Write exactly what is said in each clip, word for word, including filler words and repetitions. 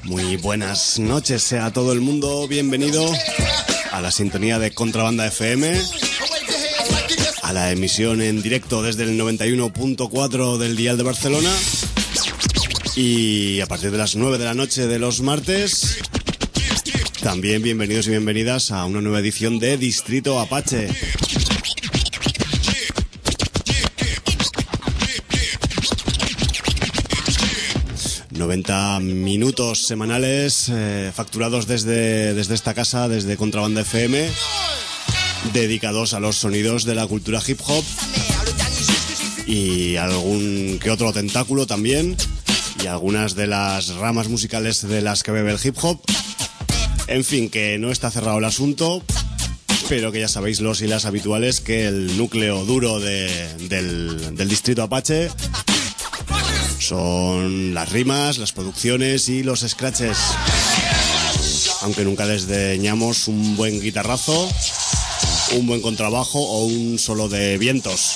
Muy buenas noches, sea todo el mundo bienvenido a la sintonía de Contrabanda F M, a la emisión en directo desde el noventa y uno punto cuatro del dial de Barcelona, y a partir de las nueve de la noche de los martes, también bienvenidos y bienvenidas a una nueva edición de Distrito Apache. noventa minutos semanales eh, facturados desde, desde esta casa, desde Contrabanda F M, dedicados a los sonidos de la cultura hip hop y algún que otro tentáculo también, y algunas de las ramas musicales de las que bebe el hip hop. En fin, que no está cerrado el asunto, pero que ya sabéis los y las habituales que el núcleo duro de, del, del Distrito Apache son las rimas, las producciones y los scratches. Aunque nunca desdeñamos un buen guitarrazo, un buen contrabajo o un solo de vientos.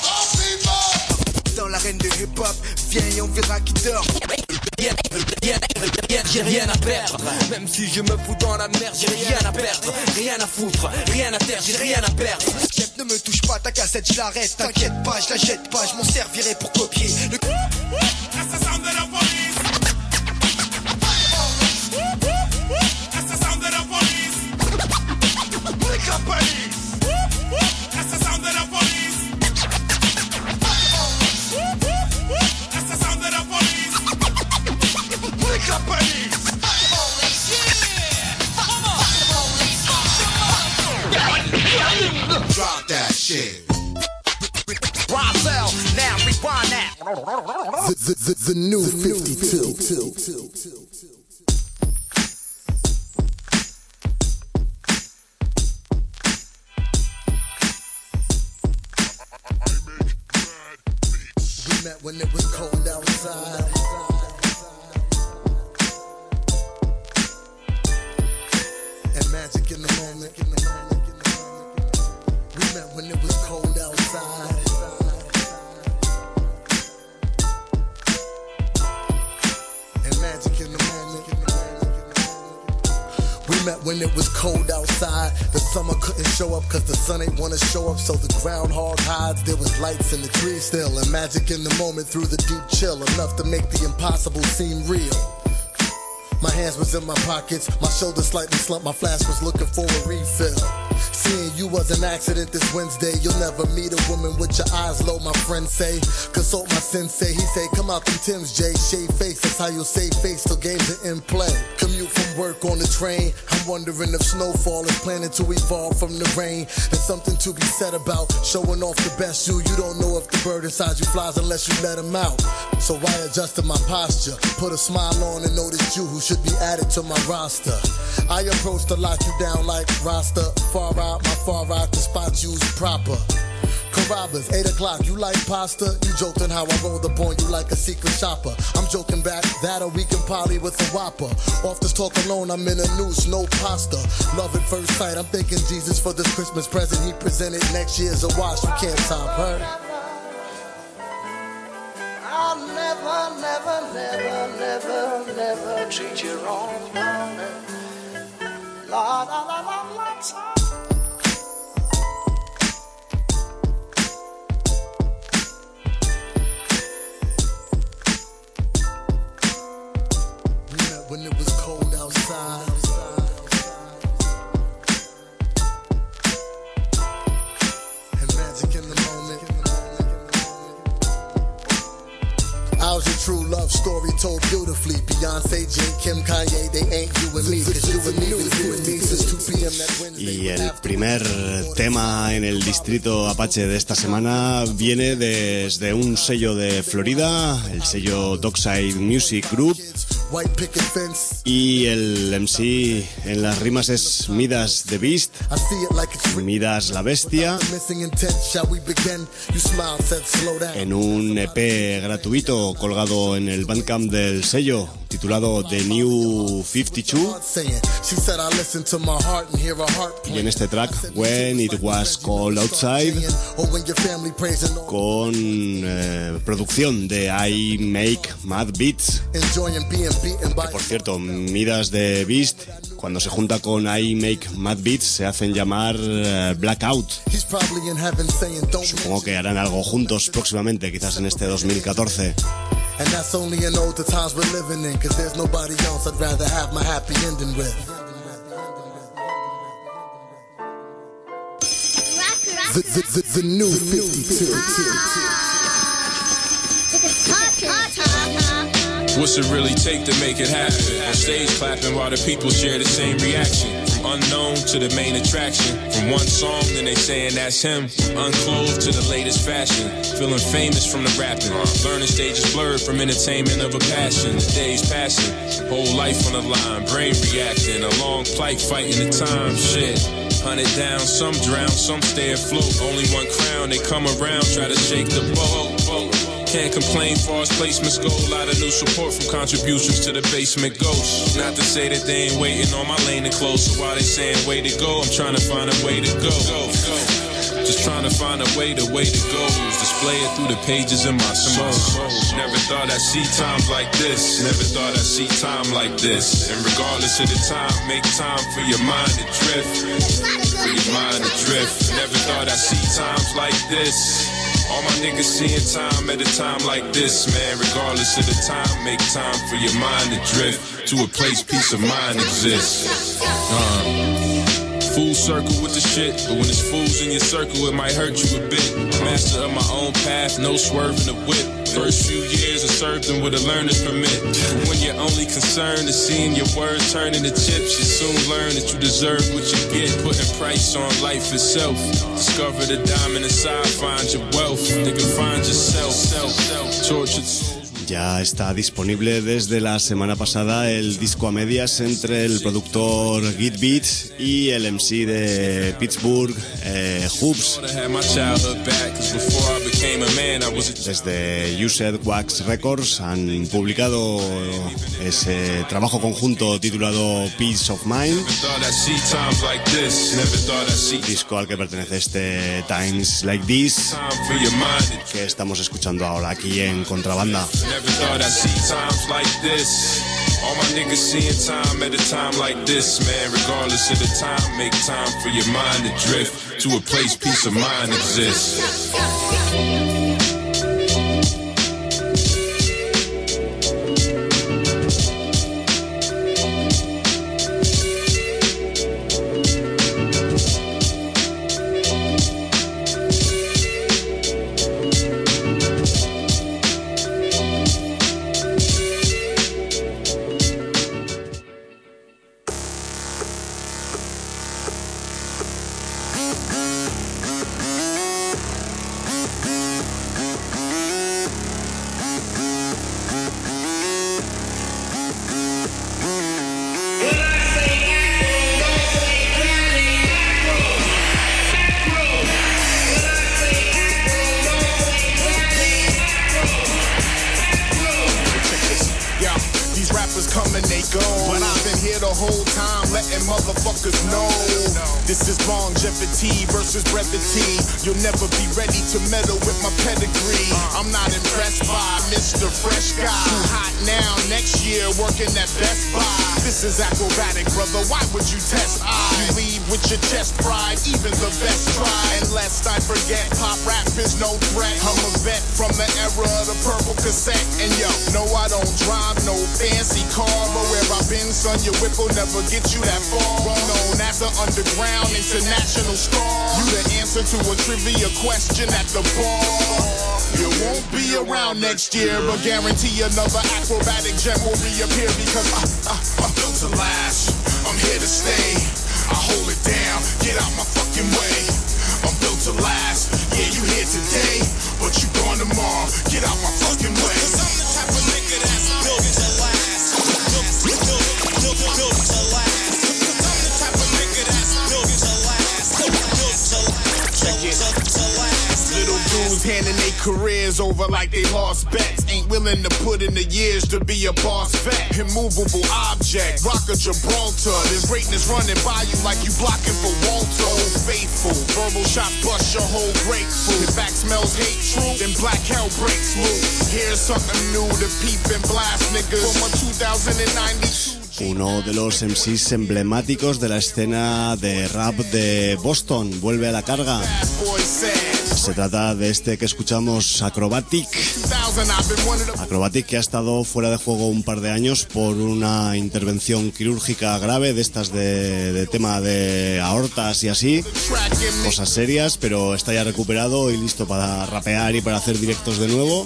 J'ai rien à perdre, même si je me fous dans la merde, j'ai rien à perdre, rien à foutre, rien à terre, j'ai rien à perdre. Chef, ne me touche pas, ta cassette, je l'arrête, t'inquiète pas, je la jette pas, je m'en servirai pour copier le... That's the sound of the police. That's the sound of the police. Wake up, police. That's the sound of the police. That's the sound of the police. Wake up, police. Drop that shit. Roswell, now rewind that. The, the, the, the new fifty-two. We met when it was cold outside. And magic in the moment. We met when it was cold outside. We met when it was cold outside. The summer couldn't show up cause the sun ain't wanna show up, so the groundhog hides. There was lights in the trees still, and magic in the moment through the deep chill, enough to make the impossible seem real. My hands was in my pockets, my shoulders slightly slumped, my flask was looking for a refill. Seeing you was an accident this Wednesday. You'll never meet a woman with your eyes low, my friends say. Consult my sensei, he say, come out them Timbs, Jay. Shave face, that's how you'll save face till games are in play. Commute from work on the train, I'm wondering if snowfall is planning to evolve from the rain. There's something to be said about showing off the best you. You don't know if the bird inside you flies unless you let him out. So I adjusted my posture, put a smile on and noticed you who should be added to my roster. I approach to lock you down like Rasta. Far out, my far out, the spot used proper. Carrabba's, eight o'clock, you like pasta? You joked on how I rolled up on you like a secret shopper. I'm joking back, that or we can poly with a whopper. Off this talk alone, I'm in a noose, no pasta. Love at first sight, I'm thanking Jesus for this Christmas present he presented. Next year's a wash, you can't top her. I'll never, never, never, never, never treat you wrong. La la la la la. When it was cold outside. And magic in the moment. Ours a true love story told beautifully. Beyonce, J, Kim, Kanye, they ain't you and me. Cause you and me, you and me since two p m that Wednesday. Y el primer tema en el Distrito Apache de esta semana viene desde un sello de Florida, el sello Dockside Music Group. Y el M C en las rimas es Midas the Beast, Midas la Bestia, en un E P gratuito colgado en el Bandcamp del sello titulado The New cincuenta y dos. Y en este track, When It Was Cold Outside, con eh, producción de I Make Mad Beats, que por cierto, Midas de Beast, cuando se junta con I Make Mad Beats, se hacen llamar uh, Blackout. Supongo que harán algo juntos próximamente, quizás en este dos mil catorce. And that's only an ode to times we're living in, cause there's nobody else I'd rather have my happy ending with. The, the, the, the new fifty-two. What's it really take to make it happen? On stage clapping while the people share the same reaction. From unknown to the main attraction. From one song, then they saying that's him. Unclothed to the latest fashion. Feeling famous from the rapping. Learning stages blurred from entertainment of a passion. The days passing, whole life on the line. Brain reacting, a long plight fighting the time. Shit. Hunted down, some drown, some stay afloat. Only one crown, they come around, try to shake the boat. Can't complain, far as placements go. A lot of new support from contributions to the basement ghost. Not to say that they ain't waiting on my lane to close. So while they saying way to go, I'm trying to find a way to go. go, go. Just trying to find a way to way to go. Display it through the pages in my soul. Never thought I'd see times like this. Never thought I'd see time like this. And regardless of the time, make time for your mind to drift. For your mind to drift. Never thought I'd see times like this. All my niggas seeing time at a time like this, man. Regardless of the time, make time for your mind to drift to a place peace of mind exists. Uh. Full circle with the shit, but when it's fools in your circle, it might hurt you a bit. Master of my own path, no swerving the whip. First few years I served them with a learner's permit. But when your only concern is seeing your words turn into chips, you soon learn that you deserve what you get. Putting price on life itself. Discover the diamond inside, find your wealth. They can find yourself. Tortured souls. Ya está disponible desde la semana pasada el disco a medias entre el productor Git Beats y el M C de Pittsburgh, eh, Hoops. Desde Used Wax Records han publicado ese trabajo conjunto titulado Peace of Mind, disco al que pertenece este Times Like This, que estamos escuchando ahora aquí en Contrabanda. Never thought I'd see times like this. All my niggas seeing time at a time like this, man. Regardless of the time, make time for your mind to drift to a place peace of mind exists. You'll never be ready to meddle with my pedigree. I'm not impressed by Mister Fresh Guy. Too hot now, next year working at Best Buy. This is acrobatic, brother, why would you test I? You leave with your chest pride, even the best try. And lest I forget, pop rap is no threat. I'm a vet from the era of the purple cassette. And yo, no I don't drive no fancy car, but where I've been, son, your whip will never get you that far. Well known as an underground international star. You the answer to a trivia question at the bar. You won't be around next year, but guarantee another acrobatic gem will reappear because I, I, I'm built to last. I'm here to stay. I hold it down. Get out my fucking way. I'm built to last. Yeah, you here today, but you gone tomorrow. Get out my fucking way. Cause I'm the type of nigga that's built to last. Built, built, built, built, built to last. Cause I'm the type of nigga that's built to last. Built to last. Check it. To last. Little dudes handing their careers over like they lost bets. ain't willing to put in the years to be a boss vet. Immovable object, rock of Gibraltar. There's greatness running by you like you blocking for Walter. Old faithful, verbal shot bust your whole grapefruit. If back smells hate true, then black hell breaks loose. Here's something new to peep and blast niggas from a two thousand ninety-two. Uno de los M Cs emblemáticos de la escena de rap de Boston vuelve a la carga. Se trata de este que escuchamos, Acrobatic. Acrobatic, que ha estado fuera de juego un par de años por una intervención quirúrgica grave, de estas de, de tema de aortas y así, cosas serias, pero está ya recuperado y listo para rapear y para hacer directos de nuevo.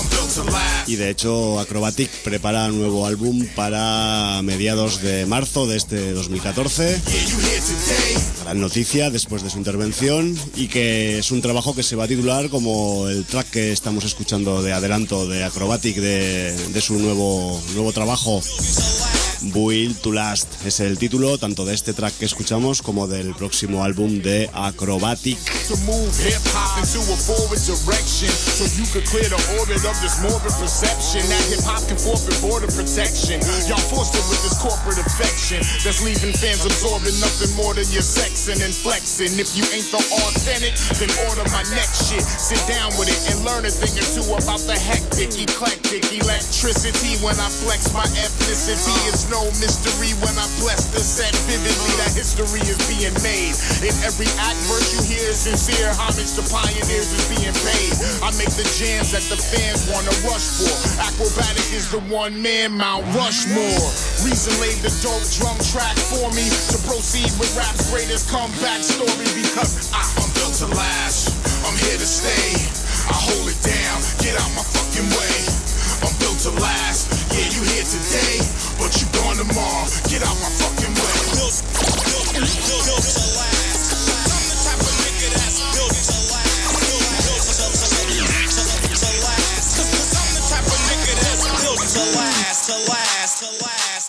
Y de hecho Acrobatic prepara un nuevo álbum para mediados de marzo de este dos mil catorce. Gran noticia después de su intervención, y que es un trabajo que se va a titular como el track que estamos escuchando de adelanto de Acrobatic, de, de su nuevo, nuevo trabajo. Build to Last es el título tanto de este track que escuchamos como del próximo álbum de Acrobatic. To move hip hop into a forward direction, so you could clear the orbit of this morbid perception that hip hop can forfeit border protection. Y'all forced it with this corporate affection that's leaving fans absorbing nothing more than your sexing and flexing. If you ain't the authentic, then order my next shit. Sit down with it and learn a thing or two about the hectic, eclectic electricity. When I flex my ethnicity, it's no mystery when I bless the set vividly that history is being made. In every act verse you hear is sincere homage to pioneers is being paid. I make the jams that the fans wanna rush for. Acrobatic is the one man Mount Rushmore. Reason laid the dope drum track for me to proceed with rap's greatest comeback story, because I, I'm built to last, I'm here to stay. I hold it down, get out my fucking way. I'm built to last, yeah, you here today, but you gone tomorrow, get out my fucking way. Built, built, built, built, built to last. I'm the type of nigga that's built to last. Built, built to, to, to, to last. Cause I'm the type of nigga that's built to last, to last, to last.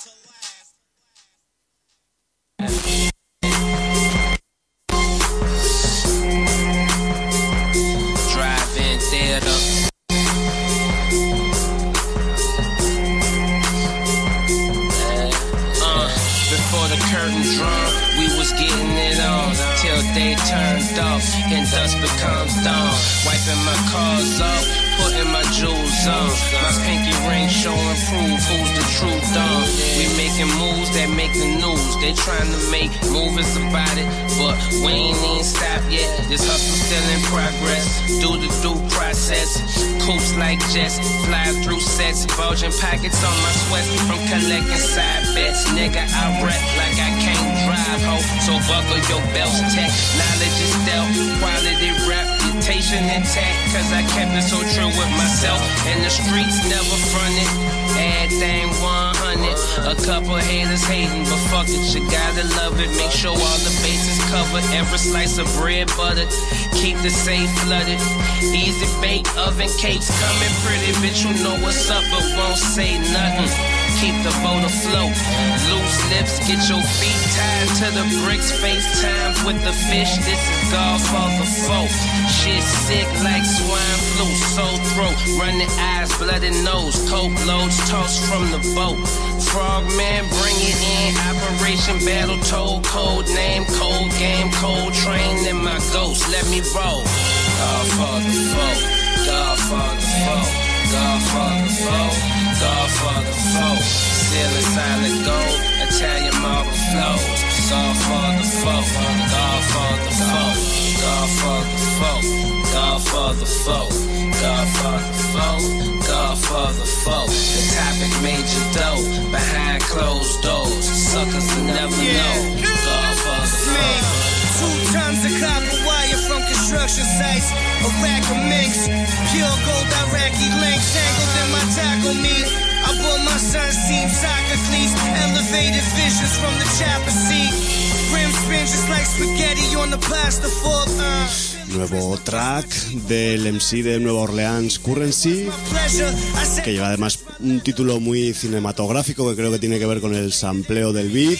Drive-in theater. The curtain drawn, we was getting it on till they turned off and dust becomes dawn. Wiping my cars off, putting my jewels on. My pinky ring showing proof who's the true dawn. We making moves that make the news. They trying to make movies about it, but we ain't even stopped yet. This hustle still in progress. Do the due process. Coops like jets, fly through sets. Bulging pockets on my sweats from collecting side bets. Nigga, I rap like I can't drive, ho. So buckle your belts, tech. Knowledge is stealth, quality reputation intact. Cause I kept it so true with myself. And the streets never fronted. Everything one hundred. A couple haters hating, but fuck it, you gotta love it. Make sure all the bases covered. Every slice of bread buttered. Keep the safe flooded. Easy bake, oven cakes coming pretty. Bitch, you know what's up, but won't say nothing. Keep the boat afloat. Loose lips, get your feet tied to the bricks. FaceTime with the fish. This is golf off the foe. Shit sick like swine flu. Sore throat, running eyes, bloody nose. Coke loads tossed from the boat. Frogman, bring it in. Operation Battle Toad. Code name, cold game, cold train in my ghost. Let me roll. Godfather foe. Godfather foe. Godfather foe. Godfather foe. Ceiling solid gold. Italian marble flows. Godfather foe. Godfather foe. Godfather foe. Godfather foe. Godfather foe. Godfather foe. The topic made you dope. Behind closed doors. Suckers will never know. Godfather foe. Two tons of copper wire from construction sites. A rack of minks. Pure gold Iraqi links. Tangled in my tackle meat. I bought my son's team soccer cleats. Elevated visions from the chopper seat. Rim spin just like spaghetti on the pasta fork. Uh. Nuevo track del M C de Nueva Orleans, Currency, que lleva además un título muy cinematográfico que creo que tiene que ver con el sampleo del beat.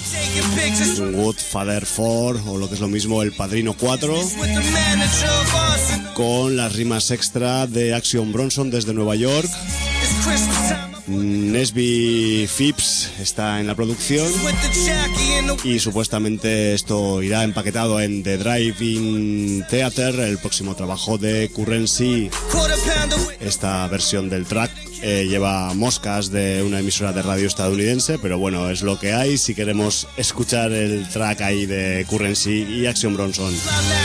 Godfather cuatro, o lo que es lo mismo, El Padrino cuatro, con las rimas extra de Action Bronson desde Nueva York. Nesby Phipps está en la producción y supuestamente esto irá empaquetado en The Drive-In Theater, el próximo trabajo de Currency. Esta versión del track eh, lleva moscas de una emisora de radio estadounidense, pero bueno, es lo que hay si queremos escuchar el track ahí de Currency y Action Bronson.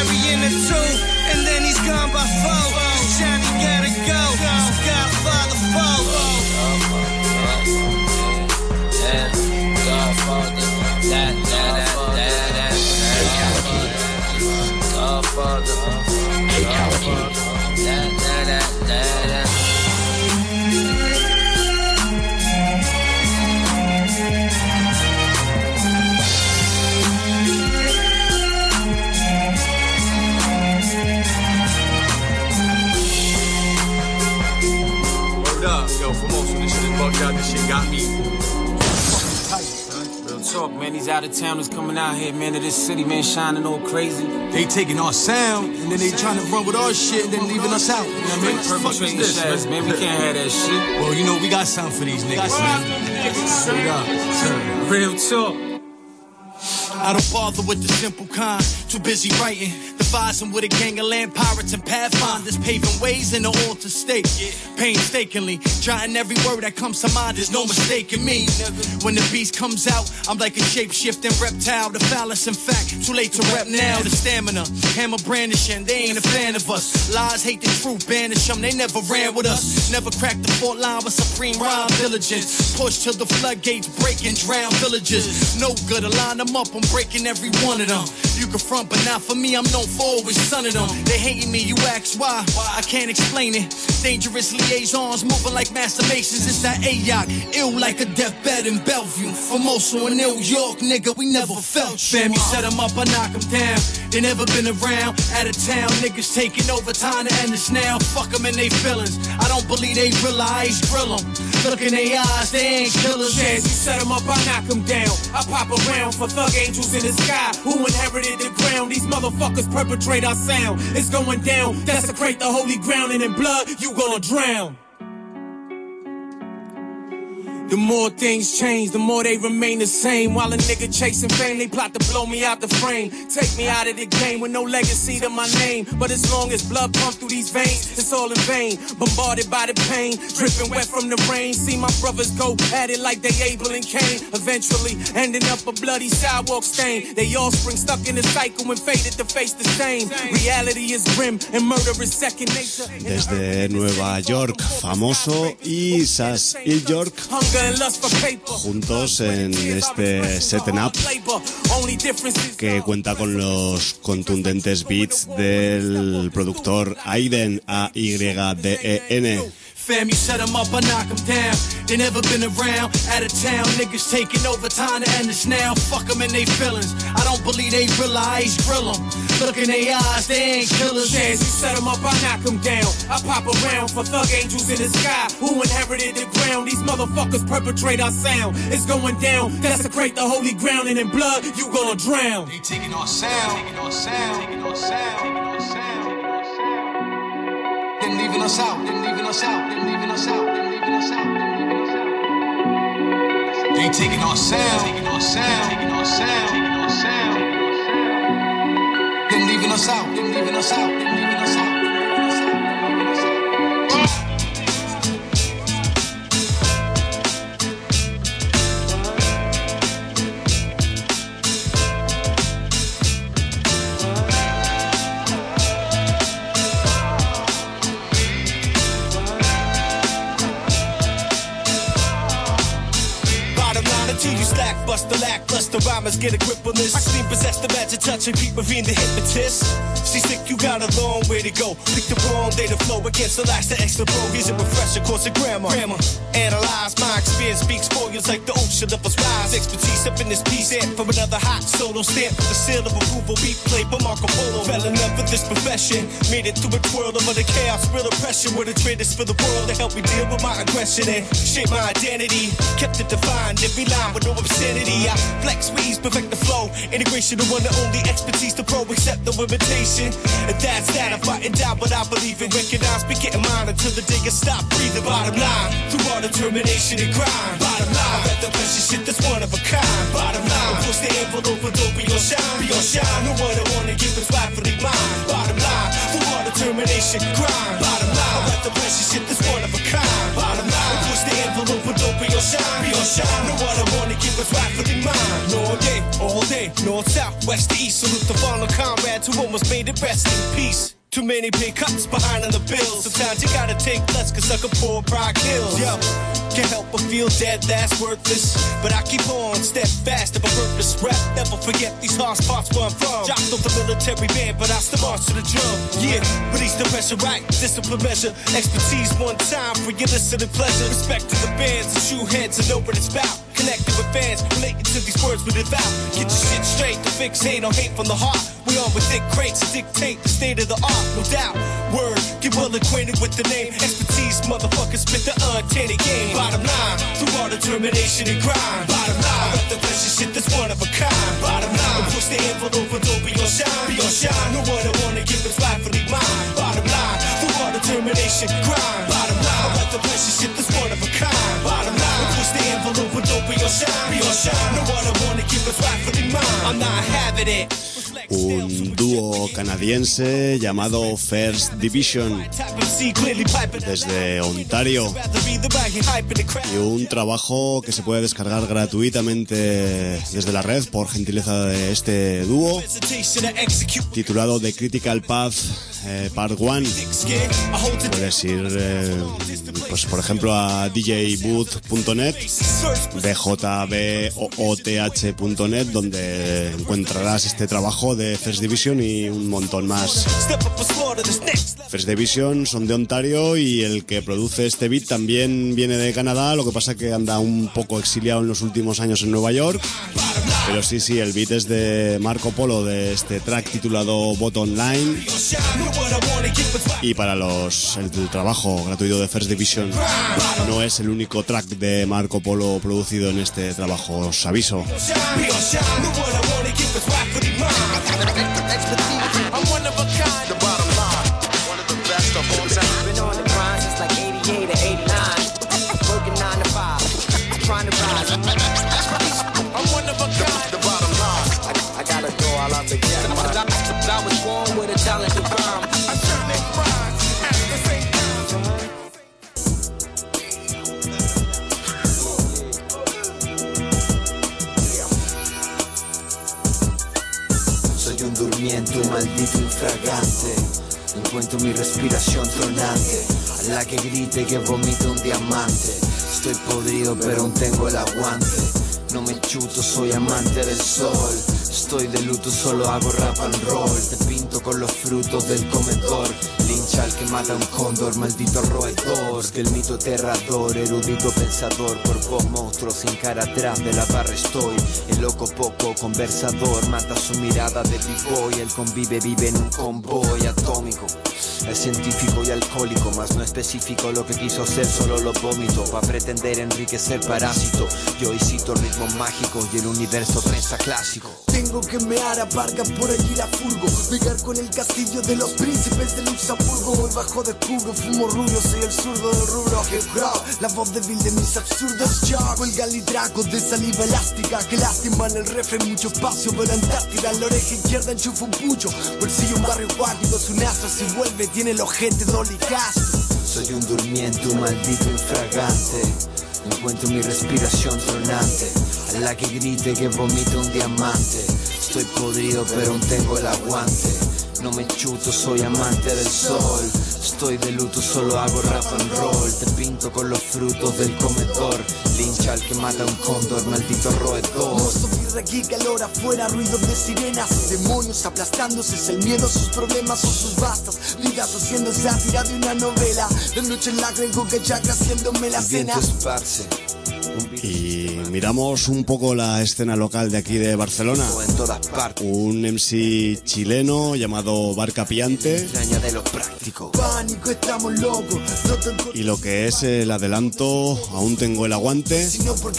Yo, for most of this shit is bugged out, this shit got me fucking tight, son. Real talk, man, these out-of-towners coming out here, man, to this city, man, shining all crazy. They taking our sound, and then they trying to run with our shit, and then leaving us out. You know what I mean? Perpetrating shots, man, we can't have that shit. Well, you know, we got something for these niggas, man. Straight up. Real talk. I don't bother with the simple kind, too busy writing. Devising with a gang of land pirates and pathfinders, paving ways in the altered state. Painstakingly, jotting every word that comes to mind, there's no mistaking me. When the beast comes out, I'm like a shape-shifting reptile. The phallus, in fact, too late to rep now. The stamina, hammer brandishing, they ain't a fan of us. Lies, hate the truth, banish them, they never ran with us. Never cracked the fort line with supreme rhyme diligence. Push till the floodgates break and drown villages. No good, to line them up, I'm breaking every one of them. You can front, but not for me, I'm known for always sunning them. They hating me, you ask why, I can't explain it. Dangerous liaisons, moving like master masons, it's that A-Yacht. Ill like a deathbed in Bellevue. Formosa in New York, nigga, we never felt you. Fam, you set them up, I knock them down. They never been around, out of town, niggas taking over time to end this now. Fuck them and they feelings, I don't believe they realize, drill them. Look in their eyes, they ain't killers. Chance, you set them up, I knock them down. I pop around for thug angels in the sky who inherited the ground. These motherfuckers perpetrate our sound. It's going down, desecrate the holy ground, and in blood, you gonna drown. The more things change, the more they remain the same. While a nigga chasing fame, they plot to blow me out the frame. Take me out of the game with no legacy to my name. But as long as blood pumps through these veins, it's all in vain. Bombarded by the pain, dripping wet from the rain. See my brothers go at it like they Abel and Cain. Eventually ending up a bloody sidewalk stain. They offspring stuck in a cycle and fated to face the same. Reality is grim and murder is second nature. Desde Nueva York, Famoso y Sass Hill York, juntos en este Setting Up que cuenta con los contundentes beats del productor Aiden, A Y D E N. Fam, you set them up, I knock them down. They never been around, out of town. Niggas taking over time to end this now. Fuck them and they feelings, I don't believe they realize, drill them. Look in their eyes, they ain't killers. Chance, you set them up, I knock them down. I pop around for thug angels in the sky who inherited the ground. These motherfuckers perpetrate our sound. It's going down, desecrate the holy ground, and in blood, you gonna drown. They taking our sound, taking our sound, taking our sound, taking our sound. Then leaving us out, then leaving us out, then leaving us out, then leaving us out, then leaving us out. They taking our sound, taking our sound, taking our sound, taking our sound. Then leaving us out, then leaving us out, then leaving us out. Buster lackluster rhymers get a grip on this. I seem possessed, imagine touching people being the hypnotist. See, sick, you got a long way to go. Pick the wrong day to flow against the last, the extra pro. Here's a refresher course of grammar. grammar. Analyze my experience, speaks volumes like the ocean of us rise. Expertise up in this piece, and from another hot solo stamp. The seal of approval, beat play by Marco Polo. Fell in love with this profession, made it through a twirl of the chaos, real oppression. Where the traders for the world to help me deal with my aggression and shape my identity. Kept it defined, every line rhyme with no obscenity. I flex, squeeze, perfect the flow. Integration, the one and only expertise to pro, accept no imitation. And that's that, I'm fighting down, but I believe in. Recognize, be getting mine until the day I stop breathing. Bottom line, through all determination and grind. Bottom line, I bet the best shit that's one of a kind. Bottom line, push the envelope and don't be on shine. Be on shine, no one I wanna give is rightfully mine. Bottom line, through all determination, grind. Bottom line, I bet the best shit that's one of a kind. Bottom line, push the envelope and don't be on shine. Be on shine, no one I wanna give is rightfully mine. No day, all day, north, south, west to east. Salute the fallen comrades who almost made it, rest in peace. Too many big cuts behind on the bills. Sometimes you gotta take less, cause sucker poor pride kills. Yo, can't help but feel dead, that's worthless. But I keep on steadfast of a purpose. Rap, never forget these hard spots where I'm from. Dropped off the military band, but I still march to the drum. Yeah, release the pressure, right? Discipline measure. Expertise one time for your listening pleasure. Respect to the bands, the shoe heads, and know what it's about. Connected with fans, relating to these words we live out. Get your shit straight, to fix hate or hate from the heart. We on with thick crates to dictate the state of the art, no doubt. Word, get well acquainted with the name. Expertise, motherfuckers spit the untainted game. Bottom line, through all determination and grind. Bottom line, I bet the best shit that's one of a kind. Bottom line, push the envelope and don't be on shine. Be on shine, no one I wanna give is rightfully mine. Bottom line, through all determination, grind. Bottom line, I bet the best shit that's one of a kind. Bottom line, push the envelope and don't be on shine. Be on shine, no one I wanna give is rightfully mine. I'm not having it. Un dúo canadiense llamado First Division desde Ontario, y un trabajo que se puede descargar gratuitamente desde la red por gentileza de este dúo, titulado The Critical Path eh, Part uno. Puedes ir eh, pues por ejemplo a d j booth punto net, b j b o t h punto net, donde encontrarás este trabajo de First Division y un montón más. First Division son de Ontario y el que produce este beat también viene de Canadá, lo que pasa que anda un poco exiliado en los últimos años en Nueva York. Pero sí, sí, el beat es de Marco Polo, de este track titulado Bottom Line. Y para los el, el trabajo gratuito de First Division, no es el único track de Marco Polo producido en este trabajo, os aviso. I'm one of a kind. The bottom line, one of the best of all time. Been on the grind since like eighty-eight or eighty-nine. Working nine to five, trying to rise. I'm one of a kind. The bottom line, I, I gotta go all out together. I was born with a talent to rhyme. I certainly rhyme at the same Soy un durmiente, un maldito infragante. Encuentro mi respiración tronante, a la que grite que vomite un diamante. Estoy podrido pero aún tengo el aguante. No me chuto, soy amante del sol. Estoy de luto, solo hago rap and roll. Te pinto con los frutos del comedor. Lincha al que mata un cóndor, maldito roedor. Que el mito aterrador, erudito pensador. Por vos monstruo, sin cara atrás de la barra estoy. El loco poco conversador, mata su mirada de b-boy. El convive vive en un convoy atómico. Es científico y alcohólico, más no específico lo que quiso hacer, solo lo vómito. Pa' pretender enriquecer parásito. Yo y cito ritmos mágicos y el universo prensa clásico. Tengo que mear, aparca por allí la furgo. Pegar con el castillo de los príncipes de Luxemburgo. Voy bajo de cubro, fumo rubio, soy el zurdo del rubro. Hip hop, la voz débil de mis absurdos ya. Cuelga litracos de saliva elástica. Que lástima en el refre, mucho espacio. Pero Antártida, en la oreja izquierda enchufa un pucho. Bolsillo un barrio guático, su nazo si vuelve, tiene el ojete dolicazo. Soy un durmiente, un maldito infragante. Encuentro mi respiración tronante, a la que grite que vomite un diamante. Estoy podrido pero aún tengo el aguante. No me chuto, soy amante del sol. Estoy de luto, solo hago rap and roll. Te pinto con los frutos del comedor. Lincha al que mata un cóndor, maldito roedor. No soy aquí, calor afuera, ruidos de sirenas. Demonios aplastándose, es el miedo, sus problemas o sus bastas. Vidas haciendo sátira de una novela. De noche en la creen con que chakra haciéndome la el cena. Viento esparce Y miramos un poco la escena local de aquí de Barcelona. Un M C chileno llamado Barca Piante. Y lo que es el adelanto, Aún tengo el aguante,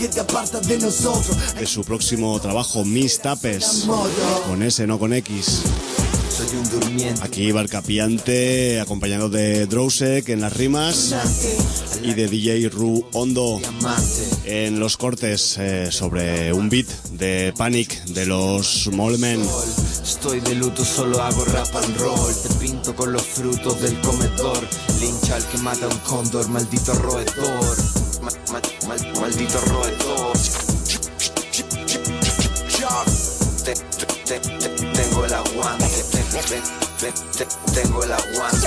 de su próximo trabajo, Mis Tapes, con S, no con X. Aquí Barca Piante, acompañado de Drowsek en las rimas y de D J Ru Hondo en los cortes, eh, sobre un beat de Panic de los Molemen. Estoy de luto, solo hago rap and roll. Te pinto con los frutos del comedor. Lincha al que mata a un cóndor, maldito roedor. Ma, ma, mal, maldito roedor. Te, te, te, tengo el aguante. Te, te, te, te, tengo el aguante.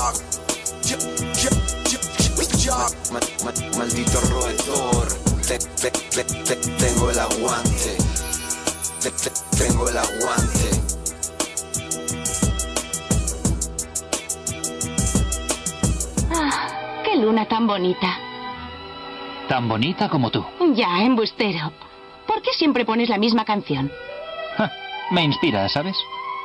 Ma, ma, maldito roedor. Te, te, te, te, tengo el aguante. Te, te, tengo el aguante. Ah, qué luna tan bonita. Tan bonita como tú. Ya, embustero. ¿Por qué siempre pones la misma canción? Ja, me inspira, ¿sabes?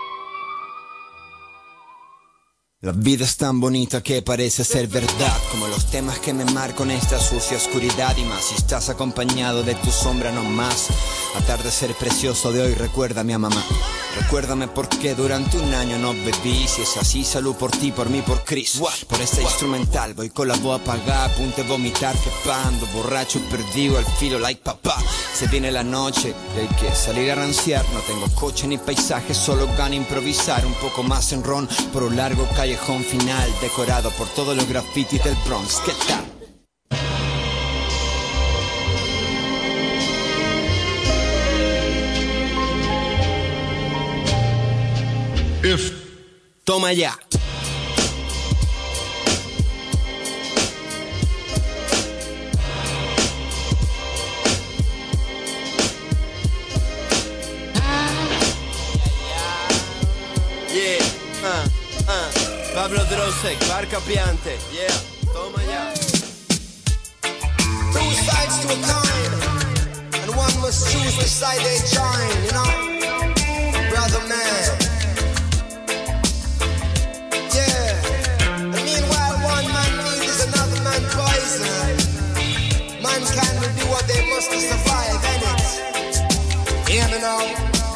La vida es tan bonita que parece ser verdad, como los temas que me marcan esta sucia oscuridad. Y más si estás acompañado de tu sombra no más. Atardecer precioso de hoy, recuérdame a mamá. Recuérdame por qué durante un año no bebí. Si es así, salud por ti, por mí, por Chris. Por esta instrumental voy con la voz apagada, a punto de vomitar, quepando, borracho, perdido al filo like papá. Se viene la noche y hay que salir a ranciar. No tengo coche ni paisaje, solo gana improvisar. Un poco más en ron por un largo callejón final, decorado por todos los grafitis del Bronx. ¿Qué tal? If. Toma ya. Yeah, uh, uh. Pablo Drowsek, Barca Piante, yeah, toma ya. Two sides to a coin, and one must choose which side they join, you know, brother man. Mankind will do what they must to survive, innit? Hear me now.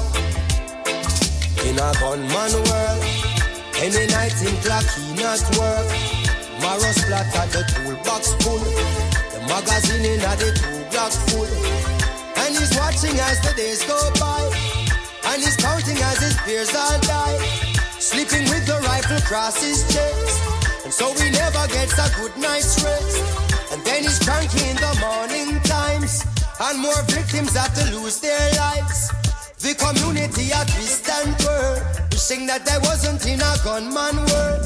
In a gunman world, any night in clock he not work. Marrow splatter the toolbox full, the magazine in a the two block full. And he's watching as the days go by, and he's counting as his peers all die. Sleeping with the rifle across his chest, and so he never gets a good night's rest. And then he's cranky in the morning times, and more victims have to lose their lives. The community a twist and turn, wishing that I wasn't in a gunman world.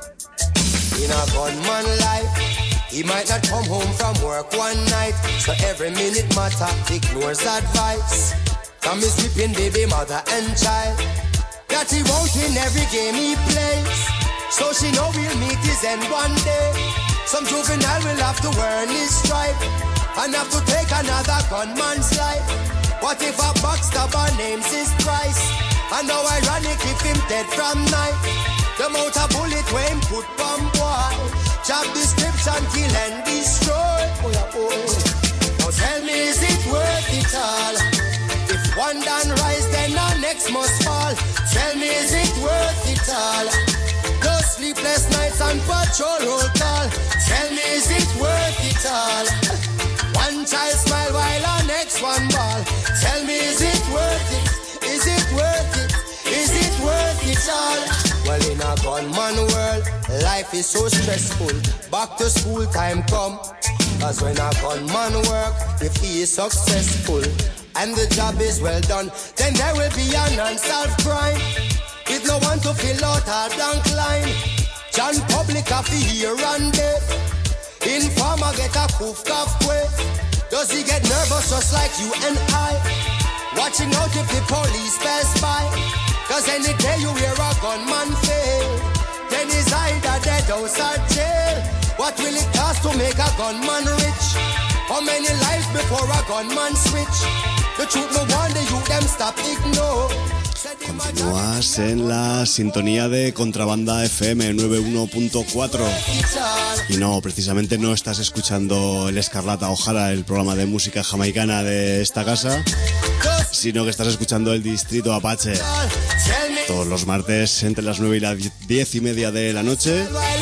In a gunman life, he might not come home from work one night, so every minute matter ignores advice from his weeping baby mother and child, that he won't win every game he plays, so she know we'll meet his end one day. Some juvenile will have to earn his stripe and have to take another gunman's life. What if a backstabber names his price? And how ironic if him dead from night. The amount of bullet when him put bomb boy. Job description, kill and destroy. Oh yeah, oh. Now tell me, is it worth it all? If one done rise, then the next must fall. Tell me, is it worth it all? Those sleepless nights and patrol roll call. Tell me, is it worth it all? One child smile while our next one ball. Tell me, is it worth it? Is it worth it? Is it worth it all? Well, in a gunman world, life is so stressful. Back to school time come. Cause when a gunman work, if he is successful and the job is well done, then there will be an unsolved crime. With no one to fill out our blank line. John Public have to hear and there. Informer get a poof cough quick. Does he get nervous just like you and I? Watching out if the police pass by. Cause any day you hear a gunman fail, then he's either dead house or jail. What will it cost to make a gunman rich? How many lives before a gunman switch? The truth no wonder you them stop ignore. Continúas en la sintonía de Contrabanda F M noventa y uno punto cuatro. Y no, precisamente no estás escuchando el Escarlata O'Hara, el programa de música jamaicana de esta casa, sino que estás escuchando el Distrito Apache. Todos los martes entre las nueve y las diez y media de la noche.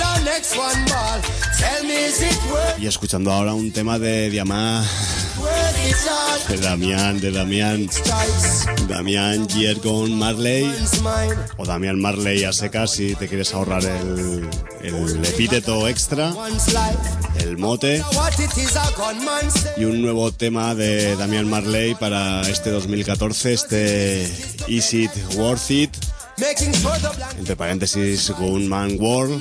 Y escuchando ahora un tema de Diamá, de Damián, de Damián, Damián Yergon Marley, o Damián Marley a secas si te quieres ahorrar el, el epíteto extra, el mote. Y un nuevo tema de Damián Marley para este dos mil catorce, este Is It Worth It, entre paréntesis Gunman World,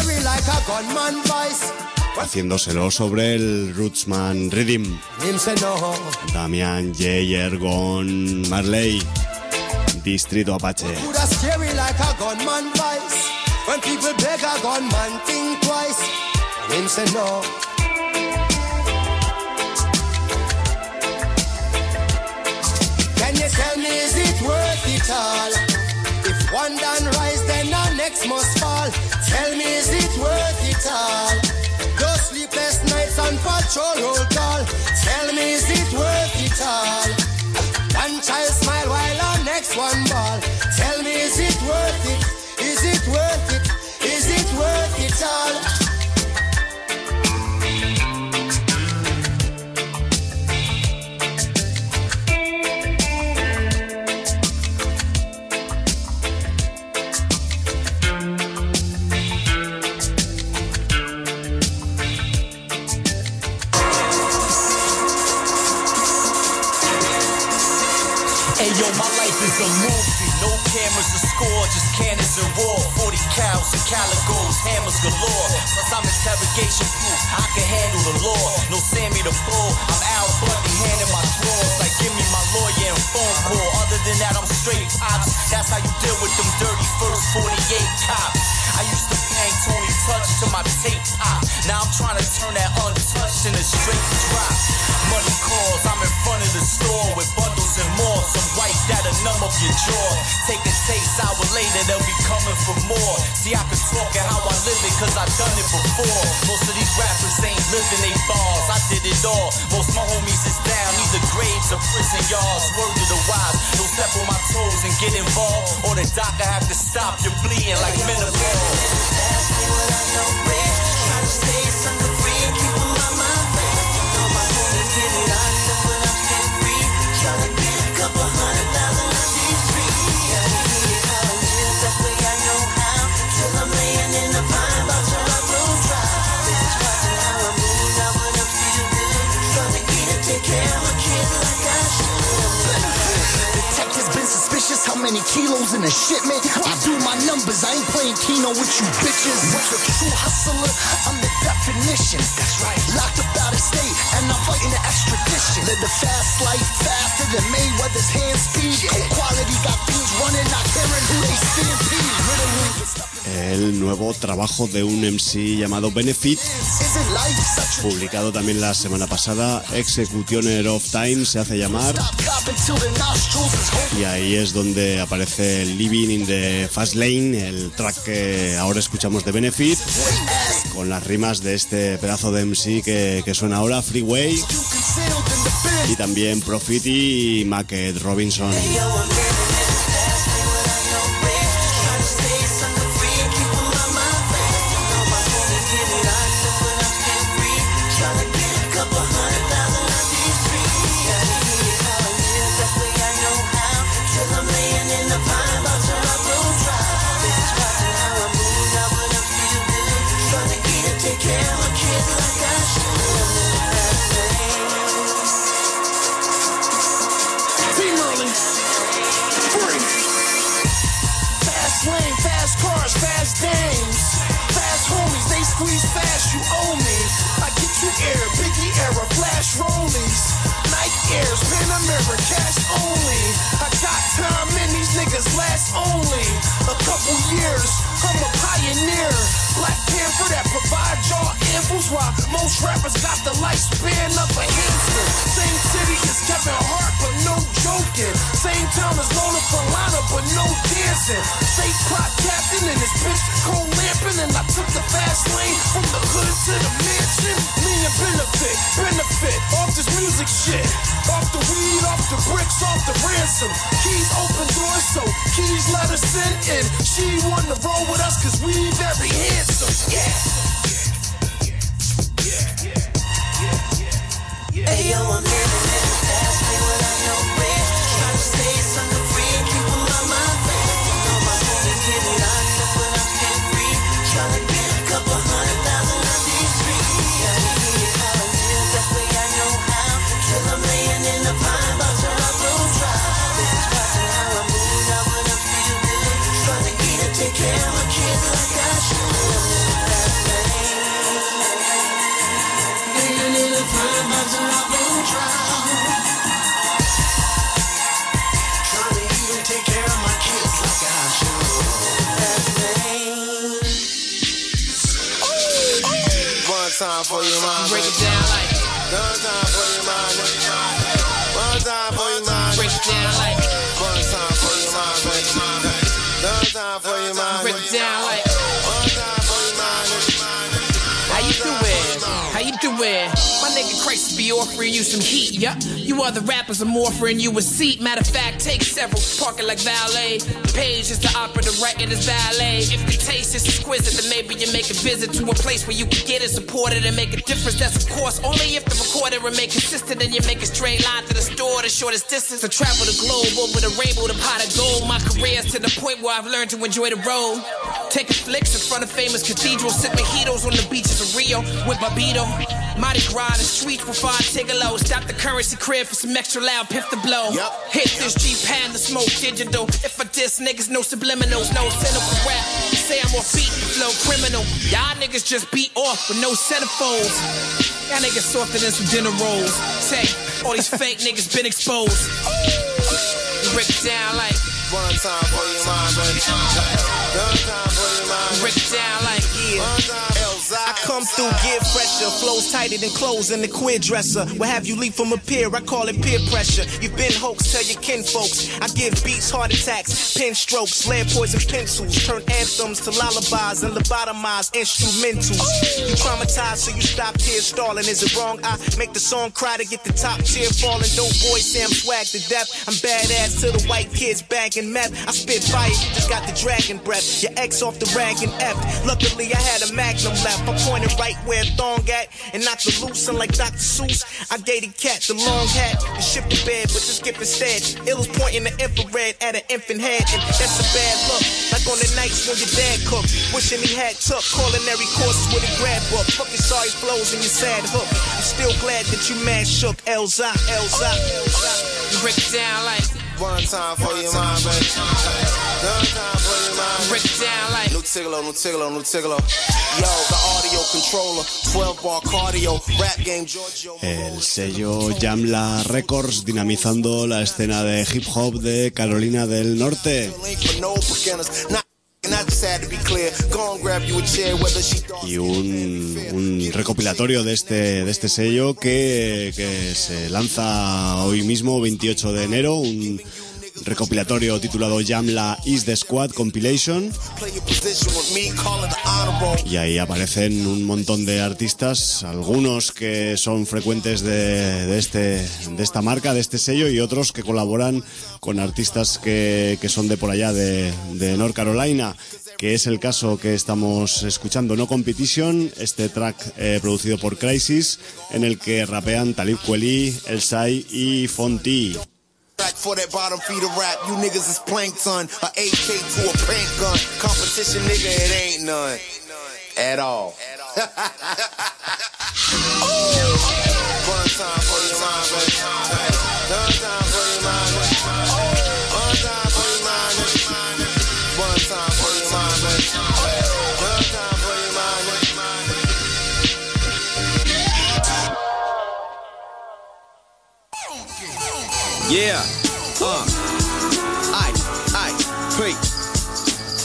haciéndoselo sobre el Rootsman Rhythm. Damián Yergon Marley, Distrito Apache. Can you tell me, is it worth it all? If one done rise, then our next must fall. Tell me, is it worth it all? Those sleepless nights on patrol roll call. Tell me, is it worth it all? One child smile while our next one ball. Tell me, is it worth it? Is it worth it? Is it worth it all? Yo, my life is a movie, no cameras to score, just cannons and raw, forty cows and calicos, hammers galore, plus I'm interrogation proof, I can handle the law, no Sammy the Bull, I'm Al Bundy, hand in my drawers, like give me my lawyer and phone call, other than that I'm straight ops, that's how you deal with them dirty first forty-eight cops. I used to bang Tony Touch to my tape pop, now I'm trying to turn that untouched into straight drop. Money calls, I'm in front of the store with bundles and more, some white that'll numb up your jaw. Take a taste, hour later they'll be coming for more. See, I can talk it how I live it, cause I've done it before. Most of these rappers ain't living they bars, I did it all. Most my homies is down, either graves or prison yards. Word to the wise, don't step on my toes and get involved, or the doctor have to stop you bleeding like menopause. Ask me what I know, rich, trying to stay sucker free and keep on my mind free. Know my homies get it locked up, but I'm still free. Trying to get a couple hundred thousand of these free. Gotta get it how it is, that's the way I know how. Till I'm laying in the pine, about to rock road drive. Bitches watching how I move, now what I'm still good. Trying to get it, take care of my kids like I should. Detectives been suspicious, how many kilos in a shipment? I do my numbers, I ain't playing Keno with you bitches. What's a true hustler? I'm the definition. That's right. Locked up out of state, and I'm fighting the extradition. Live the fast life, faster than Mayweather's hand speed. Cold quality got fiends running, not caring who they stampede. El nuevo trabajo de un M C llamado Benefit, publicado también la semana pasada, Executioner of Time se hace llamar, y ahí es donde aparece Living in the Fast Lane, el track que ahora escuchamos de Benefit, con las rimas de este pedazo de M C que, que suena ahora, Freeway, y también Profit y Mackett Robinson. Squeeze fast, you owe me. I get you air, Biggie era, flash rollies. Nike Airs, Panamera, cash only. I got time and these niggas last only. a couple years. I'm a pioneer, Black Panther that provide y'all infos while most rappers got the lifespan of a hamster. Same city as Kevin Hart, but no joking. Same town as Lola Falana, but no dancing. State plot captain and his bitch cold lamping, and I took the fast lane from the hood to the mansion. Me and benefit, benefit off this music shit, off the weed, off the bricks, off the ransom. Keys open doors, so keys let us in, and she wanna roll with us cause we very handsome. Yeah. Hey yo, I'm living in the fast lane without no bridge. Trying to stay sucker free and keep on my mind free. You know my homies getting locked up but I'm can't breathe. Trying to get a couple hundred thousand on these streets. Gotta get it how I live, best way I know how. Till I'm laying in the pine, about to rock road drive. This is watching how I move, now when I feel good. Trying to get it, take care of my kids like I should. Fast lane, laying in the pine, about to rock road drive. Trying to even take care of my kids like I should. Fast lane. One time for your mind. Break it down like One time for your mind. One time for your mind. break it down like One time for your mind. One time for your mind. break it down like One time for your mind. How you doing? How you doing? My nigga Christ be offering you some heat, yup. You other rappers are offering you a seat. Matter of fact, take several, parking like valet. Page is the opera, the writing is ballet. If the taste is exquisite, then maybe you make a visit to a place where you can get it supported and make a difference. That's of course only if the recorder remain consistent and you make a straight line to the store, the shortest distance. To travel the globe over the rainbow, the pot of gold. My career's to the point where I've learned to enjoy the road. Taking flicks in front of famous cathedrals, sip mojitos on the beaches of Rio with Barbito. Mardi Gras, the streets with five Tigolo. Stop the currency crib for some extra loud piff to blow. Yep. Hit this G-Pan, the smoke digital. If I diss niggas, no subliminals, no cynical rap. Say I'm off beat, flow criminal. Y'all niggas just beat off with no centerfolds. Y'all niggas softer than some dinner rolls. Say, all these fake niggas been exposed. We break it down like One time for your mind. One time for your mind. break it down like yeah. One time. I come through, get fresher, flows tighter than clothes in the queer dresser. What have you leap from a peer? I call it peer pressure. You've been hoax, tell your kin folks. I give beats heart attacks, pen strokes, lead poison pencils, turn anthems to lullabies and lobotomize instrumentals. You traumatized, so you stop tears stalling. Is it wrong? I make the song cry to get the top tier falling. Dope boy Sam swag to death. I'm badass to the white kids bagging meth. I spit fire, you just got the dragon breath. Your ex off the rag and F. Luckily I had a magnum left. I pointed right where a thong at and knocked the loose. And like Doctor Seuss, I gave the cat the long hat and shift the bed, but the skip instead. It was pointing the infrared at an infant head, and that's a bad look. Like on the nights when your dad cooked, wishing he had took culinary courses with a grad book. Fuck your sorry flows and your sad hook. I'm still glad that you mad shook. Elza, Elza, Elza. You break it down like One time for your mind, baby. One time for your mind. break it down like New Tigolo, new Tigolo, new Tigolo. Yo, the audio controller, twelve bar cardio, rap game, Giorgio. El sello Jamla Records dinamizando la escena de hip hop de Carolina del Norte. Y un, un recopilatorio de este, de este sello que, que se lanza hoy mismo, veintiocho de enero, un recopilatorio titulado Jamla Is the Squad Compilation, y ahí aparecen un montón de artistas, algunos que son frecuentes de, de, este, de esta marca, de este sello, y otros que colaboran con artistas que, que son de por allá, de, de North Carolina, que es el caso que estamos escuchando, No Competition, este track eh, producido por Crisis, en el que rapean Talib Kweli, El Sai y Fonty. For that bottom feeder rap, you niggas is plankton. A A K to a paint gun. Competition, nigga, it ain't none. At all. One time for your mind, baby. One time for your mind, baby. One time for your mind, baby. One time for your mind, baby. One time for your mind, baby. Yeah. Uh. I, I, wait.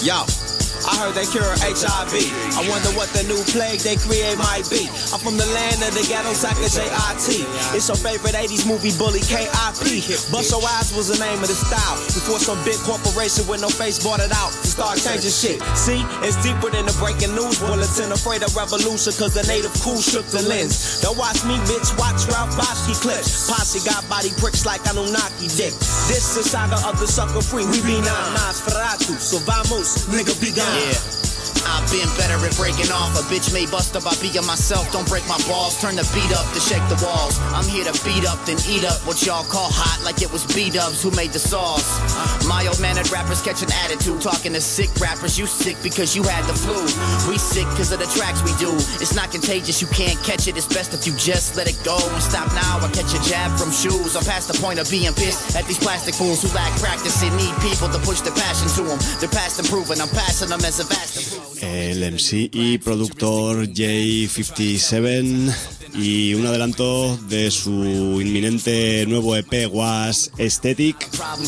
Yo, I heard they cure H I V. I wonder what the new plague they create might be. I'm from the land of the ghetto, Saka J I T. It's your favorite eighties movie bully, K I P. Bust Your Eyes was the name of the style. Before some big corporation with no face bought it out to start changing shit. See, it's deeper than the breaking news bulletin. Afraid of revolution cause the native cool shook the lens. Don't watch me, bitch, watch Ralph Bosky clips. Posse got body pricks like Anunnaki dick. This is saga of the sucker free. We be nine nines ferratu. So vamos, nigga, be gone. Yeah. I've been better at breaking off. A bitch may bust up, I beat myself. Don't break my balls, turn the beat up to shake the walls. I'm here to beat up, then eat up what y'all call hot, like it was B-dubs who made the sauce. Mild-mannered rappers catch an attitude, talking to sick rappers. You sick because you had the flu. We sick because of the tracks we do. It's not contagious, you can't catch it. It's best if you just let it go and stop now. I catch a jab from shoes. I'm past the point of being pissed at these plastic fools who lack practice and need people to push their passion to them. They're past improving, I'm passing them as a vast improvement. El M C y productor J cincuenta y siete y un adelanto de su inminente nuevo E P Was Aesthetic,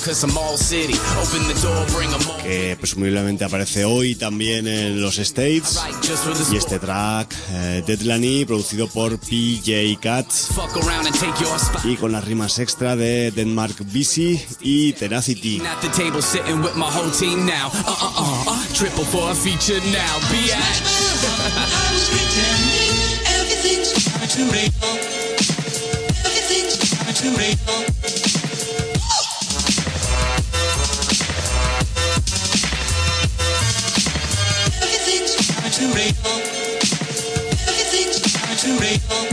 que presumiblemente aparece hoy también en los States, y este track eh, Deadlany, producido por P J Katz y con las rimas extra de Denmark Busy y Tenacity. Too real. Everything's too real. Everything's too real. Everything's too real.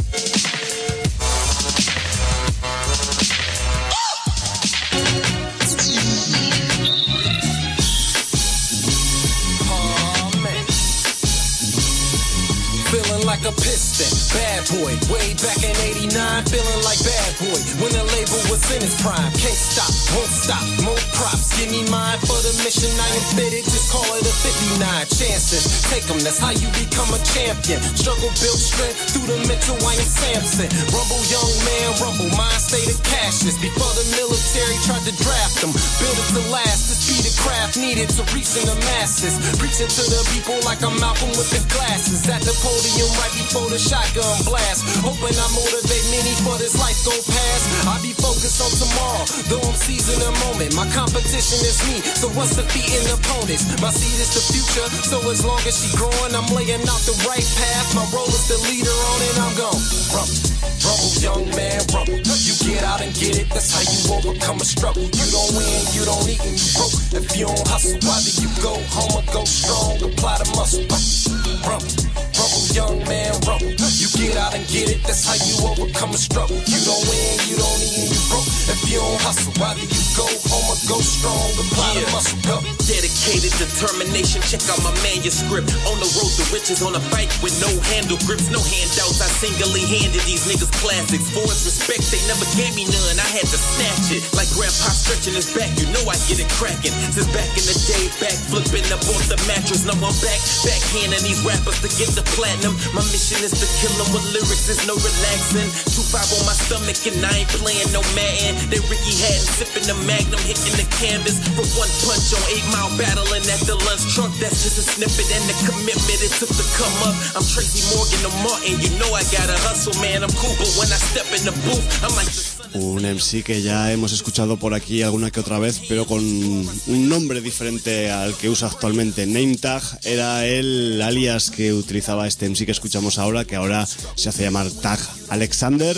Like a piston, bad boy, way back in eighty-nine, feeling like bad boy, when the label was in its prime, can't stop, won't stop, more props, give me mine for the mission, I am fitted, just call it a fifty-nine, chances, take them, that's how you become a champion, struggle build strength, through the mental, I am Samson, rumble young man, rumble, mind state of cashless, before the military tried to draft them, build it to last, this be the craft needed to reach in the masses, preaching to the people like I'm Malcolm with the glasses, at the podium, right before the shotgun blast. Hoping I motivate many for this life go past. I be focused on tomorrow, though I'm seizing the moment. My competition is me, so what's defeating opponents? My seed is the future, so as long as she growing, I'm laying out the right path. My role is the leader on it, I'm gone. Rumble, rumble, young man, rumble. You get out and get it, that's how you overcome a struggle. You don't win, you don't eat, and you broke. If you don't hustle, either you go home or go strong, apply the muscle. Rumble. Rumble, young man, rumble. You get out and get it, that's how you overcome a struggle. You don't win, you don't eat, and you broke. If you don't hustle, either you go home or go strong, apply the muscle, go. Dedicated determination, check out my manuscript. On the road to riches, on a bike with no handle grips, no handouts. I singly handed these niggas classics. For his respect, they never gave me none, I had to snatch it. Like grandpa stretching his back, you know I get it cracking. Since back in the day, back flipping up off the mattress. Now I'm back, backhanding these rappers to get the platinum. My mission is to kill them with lyrics, there's no relaxing. two five on my stomach and I ain't playing no Madden. They Ricky Hatton sipping the Magnum, hitting the canvas for one punch on eight mile battling at the lunch trunk. That's just a snippet and the commitment it took to come up. I'm Tracy Morgan or Martin, you know I gotta hustle, man. I'm cool, but when I step in the booth, I'm like the un M C que ya hemos escuchado por aquí alguna que otra vez, pero con un nombre diferente al que usa actualmente. Name Tag era el alias que utilizaba este M C que escuchamos ahora, que ahora se hace llamar Tag Alexander.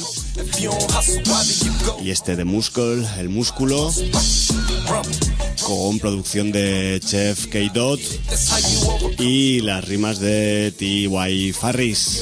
Y este de Muscle, el músculo, con producción de Chef K-Dot y las rimas de T Y Farris.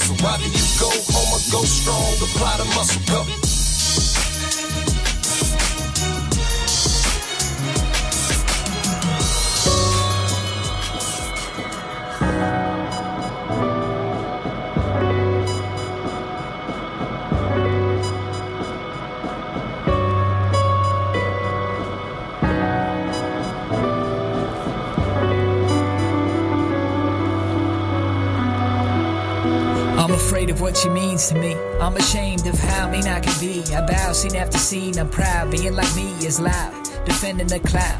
Of what she means to me, I'm ashamed of how mean I can be. I bow scene after scene, I'm proud. Being like me is loud, defending the cloud,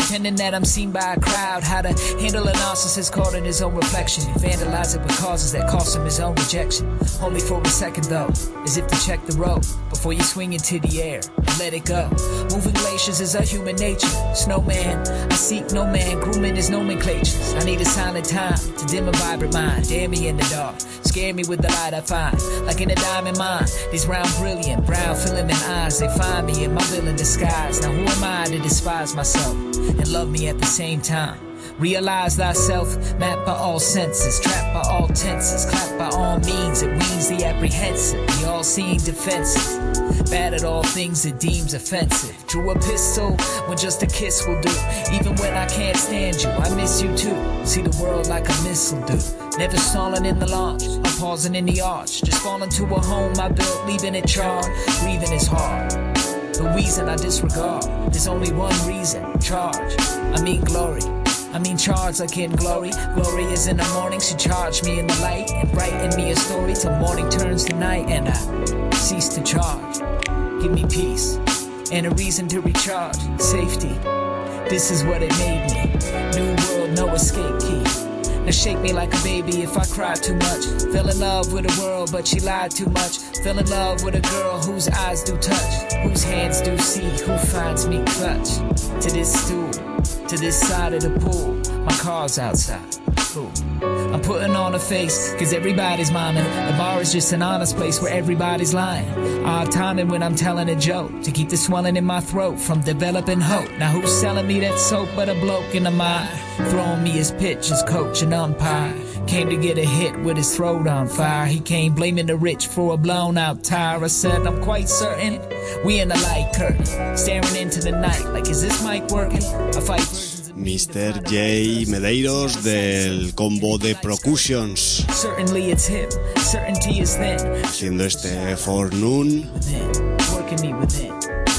pretending that I'm seen by a crowd. How to handle a narcissist caught in his own reflection. You vandalize it with causes that cost him his own rejection. Only for a second though, as if to check the road before you swing into the air and let it go. Moving glaciers is a human nature. Snowman, I seek no man, grooming his nomenclatures. I need a silent time to dim a vibrant mind. Dare me in the dark, scare me with the light I find. Like in a diamond mine, these round brilliant, brown filament eyes, they find me in my villain disguise. Now who am I to despise myself and love me at the same time? Realize thyself, mapped by all senses, trapped by all tenses, clapped by all means, it weans the apprehensive, the all-seeing defensive, bad at all things it deems offensive. Drew a pistol when just a kiss will do, even when I can't stand you, I miss you too. See the world like a missile do, never stalling in the launch, I'm pausing in the arch, just falling to a home I built, leaving it charred, breathing is hard. The reason I disregard, there's only one reason, charge, I mean glory. I mean charge like in glory. Glory is in the morning, she charged me in the light and brighten me a story till morning turns to night and I cease to charge. Give me peace and a reason to recharge. Safety, this is what it made me. New world, no escape key. Now shake me like a baby if I cry too much. Fell in love with a world but she lied too much. Fell in love with a girl whose eyes do touch, whose hands do see, who finds me clutch to this stool, to this side of the pool. My car's outside, cool. I'm putting on a face, cause everybody's miming. The bar is just an honest place where everybody's lying. Odd timing when I'm telling a joke, to keep the swelling in my throat from developing hope. Now who's selling me that soap but a bloke in the mind? Throwing me his pitch as coach and umpire. Came to get a hit with his throat on fire. He came blaming the rich for a blown out tire. I said I'm quite certain we in the light curtain, staring into the night like is this mic working? I fight mister J Medeiros del combo de Percussions, certainly it's him, certainty is then, haciendo este Forenoon working me within.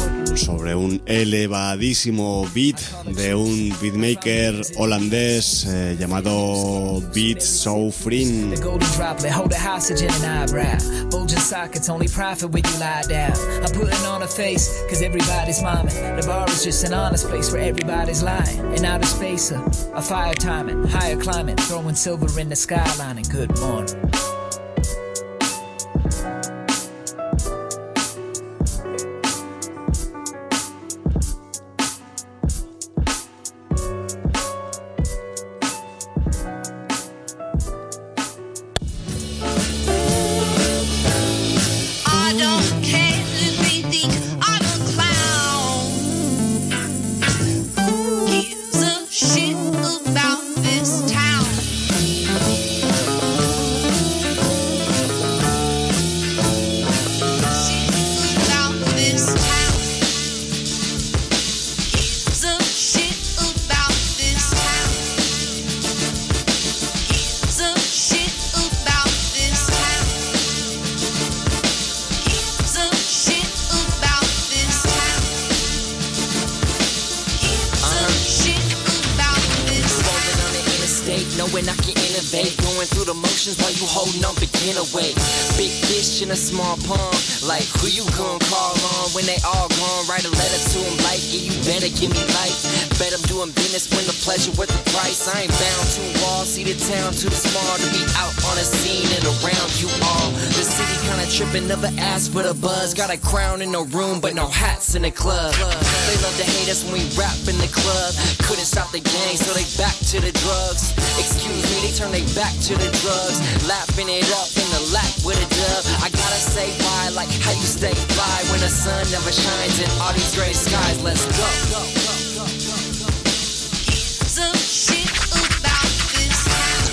Sobre un elevadísimo beat de un beatmaker holandés eh, llamado Beat Soufrin. The golden droplet, hold a hostage in an eyebrow. Bulging sockets, only profit when you lie down. I'm putting on a face, cause everybody's miming. The bar is just an honest place where everybody's lying. In outer space, a, a fire timing, higher climbing, throwing silver in the skyline and good morning. In a small pond, like who you gon' call on when they all gone? Write a letter to them like, yeah, you better give me life. Bet I'm doing business when the pleasure worth the price. I ain't bound to a wall, see the town too small to be out on a scene and around you all. The city kinda trippin', never asked for the buzz. Got a crown in the room, but no hats in the club. They love to hate us when we rap in the club. Couldn't stop the gang, so they back to the drugs. Excuse me, they turn they back to the drugs. Laughing it up in the lap with a dub. I gotta say why, like how you stay fly when the sun never shines in all these gray skies. Let's go. Some shit about this town.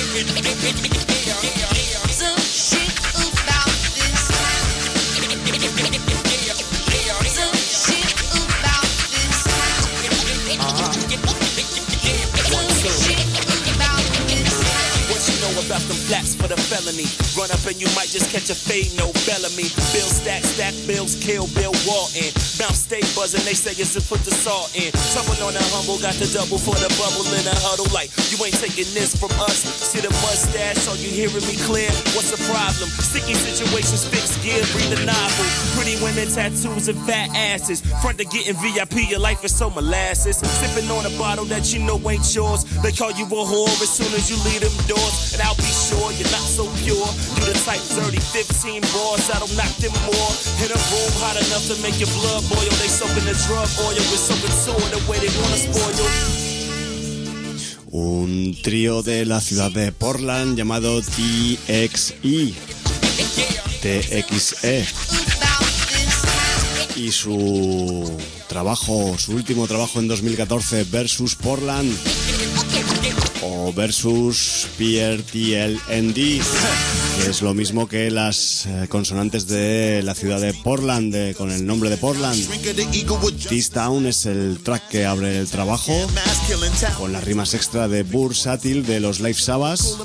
Some shit about this town. Some shit about this town. Some shit about this town. What you know about them flats for the felony. Run up and you might just catch a fade, no Bellamy. Bill stack, stack bills, kill Bill Walton. Bounce stay buzzing, they say it's to put the salt in. Someone on the humble got the double for the bubble in a huddle. Like, you ain't taking this from us. See the mustache, are you hearing me clear? What's the problem? Sticky situations, fixed gear, breathe a novel. Pretty women, tattoos, and fat asses. Front to getting V I P, your life is so molasses. Sipping on a bottle that you know ain't yours. They call you a whore as soon as you leave them doors. And I'll be sure you're not so pure. You the type thirty, fifteen bars that'll knock them more. In a room hot enough to make your blood boil. They soaking the drug oil with soaking soil the way they wanna spoil you. Un trío de la ciudad de Portland llamado T X E. T X E. Y su trabajo, su último trabajo en dos mil catorce, Versus Portland o Versus P R T L N D, que es lo mismo que las eh, consonantes de la ciudad de Portland, de, con el nombre de Portland. This Town es el track que abre el trabajo, con las rimas extra de Bursátil de los Live Sabas.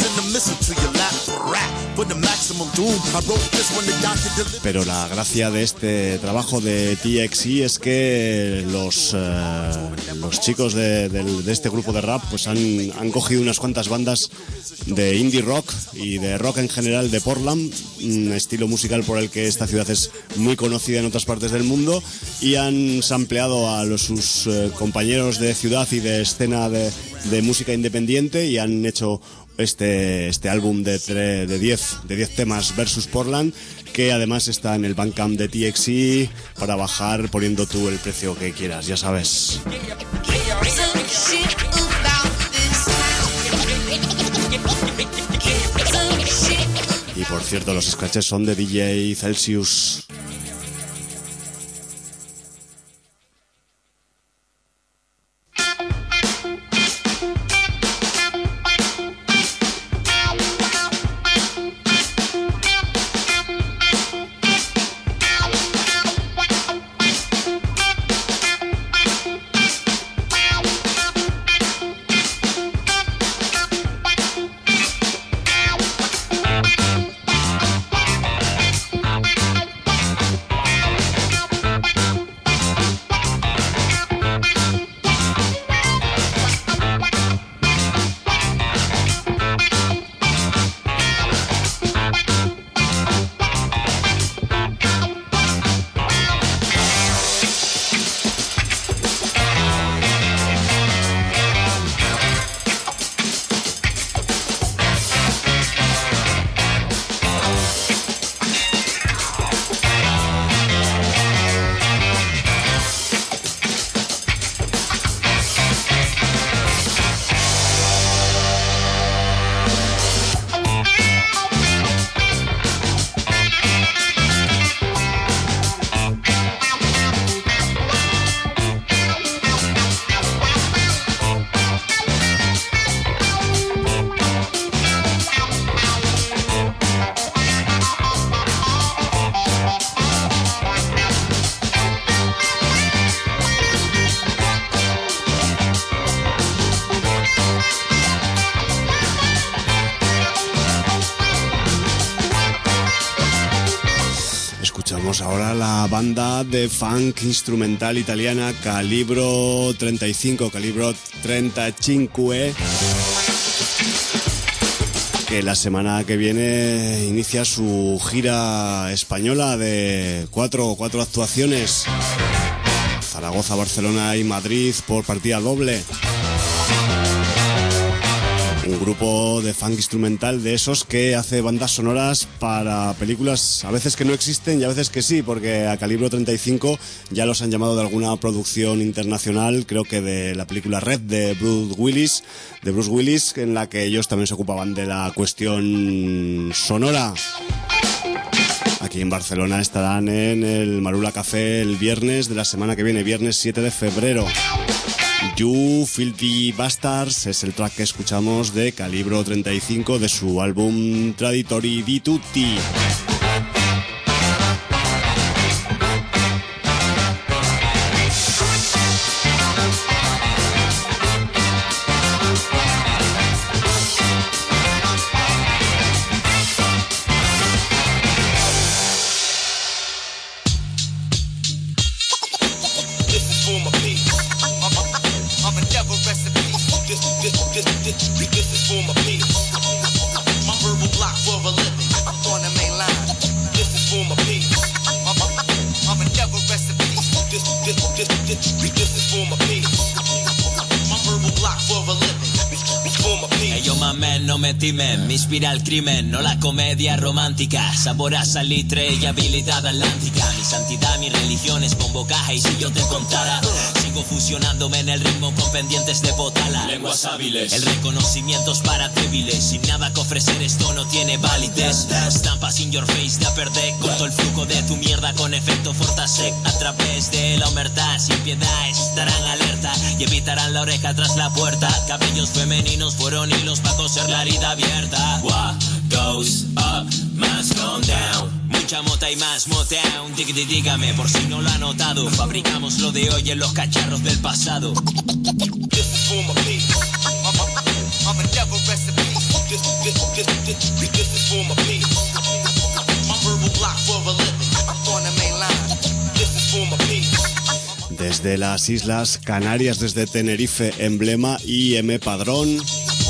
Pero la gracia de este trabajo de T X E es que los, eh, los chicos de, de, de este grupo de rap pues han, han cogido unas cuantas bandas de indie rock y de rock en general de Portland, un estilo musical por el que esta ciudad es muy conocida en otras partes del mundo, y han sampleado a los, sus eh, compañeros de ciudad y de escena de, de música independiente y han hecho este, este álbum de diez de diez temas, Versus Portland, que además está en el Bandcamp de T X E para bajar poniendo tú el precio que quieras, ya sabes. Y por cierto, los scratches son de D J Celsius. Ahora la banda de funk instrumental italiana Calibro treinta y cinco, Calibro treinta y cinco, que la semana que viene inicia su gira española de cuatro, cuatro actuaciones: Zaragoza, Barcelona y Madrid por partida doble. Un grupo de funk instrumental de esos que hace bandas sonoras para películas a veces que no existen y a veces que sí, porque a Calibro treinta y cinco ya los han llamado de alguna producción internacional, creo que de la película Red de Bruce Willis, de Bruce Willis, en la que ellos también se ocupaban de la cuestión sonora. Aquí en Barcelona estarán en el Marula Café el viernes de la semana que viene, viernes siete de febrero. You Filthy Bastards es el track que escuchamos de Calibro treinta y cinco de su álbum Traditori di Tutti. This is for my peace. My verbal block for a living. I'm on the main line. This is for my peace. I'm a never rest in peace. This, this, this, this, this is for my peace. My verbal block for a living. Ellos mamen, no me timen, me inspira el crimen, no la comedia romántica, sabor a salitre y habilidad atlántica, mi santidad, mi religión es convocaje y si yo te contara, sigo fusionándome en el ritmo con pendientes de potala, lenguas hábiles, el reconocimiento es para débiles, sin nada que ofrecer esto no tiene validez, estampas in your face de a perder, corto el flujo de tu mierda con efecto Fortasec, a través de la humertad, sin piedad estarán alerta y evitarán la oreja tras la puerta, cabellos femeninos fueron hilos para coser la herida abierta. What goes up must come down. Mucha mota y más motown. Dígame, dígame, por si no lo ha notado. Fabricamos lo de hoy en los cacharros del pasado. This is for my peace. I'm a never rest in peace. This, this, this, this, this is for my peace. My verbal block for a living. I'm on the main line. This is for my peace. Desde las Islas Canarias, desde Tenerife, Emblema y M Padrón.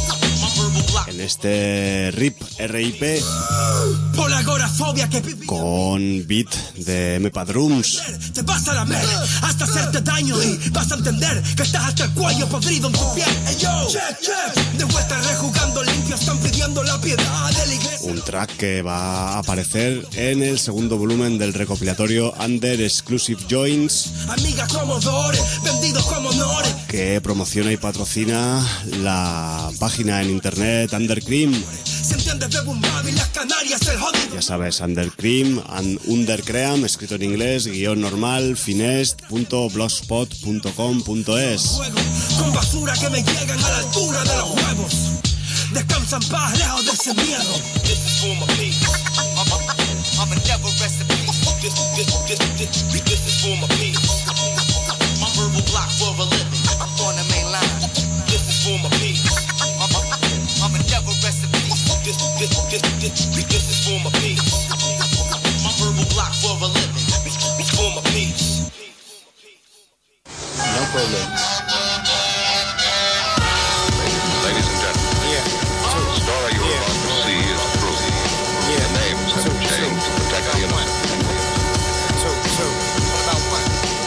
En este R I P, R I P, por la agorafobia que con beat de M Padrums. te vas a lamer hasta hacerte daño y vas a entender que estás hasta el cuello podrido en tu piel. Hey, yo, check, check. De vuelta rejugando limpio, están pidiendo la piedad de la iglesia. Un track que va a aparecer en el segundo volumen del recopilatorio Under Exclusive Joints, Amigas como Dore, vendidos como honores. que promociona y patrocina la página en internet Undercream. Se entiende de Bumbabi, las Canarias, el jodido. Ya sabes, Undercream, and Undercream, escrito en inglés, guión normal, finest punto blogspot punto com punto es. Con basura que me llegan a la altura de los huevos. Descansa en paz, lejos de ese miedo. This is for my peace. I'm a never rest in peace. This, this, this, this, this is for my peace. My verbal block for a living. I'm on the main line. This is for my peace. I'm a never rest in peace. This, this, this, this, this is for my peace. My verbal block for a living. It's for my peace. No problem. Ladies and gentlemen, yeah. the story you're yeah. about to see is true. Yeah. The names have been changed to protect the innocent. Two, two. What about one?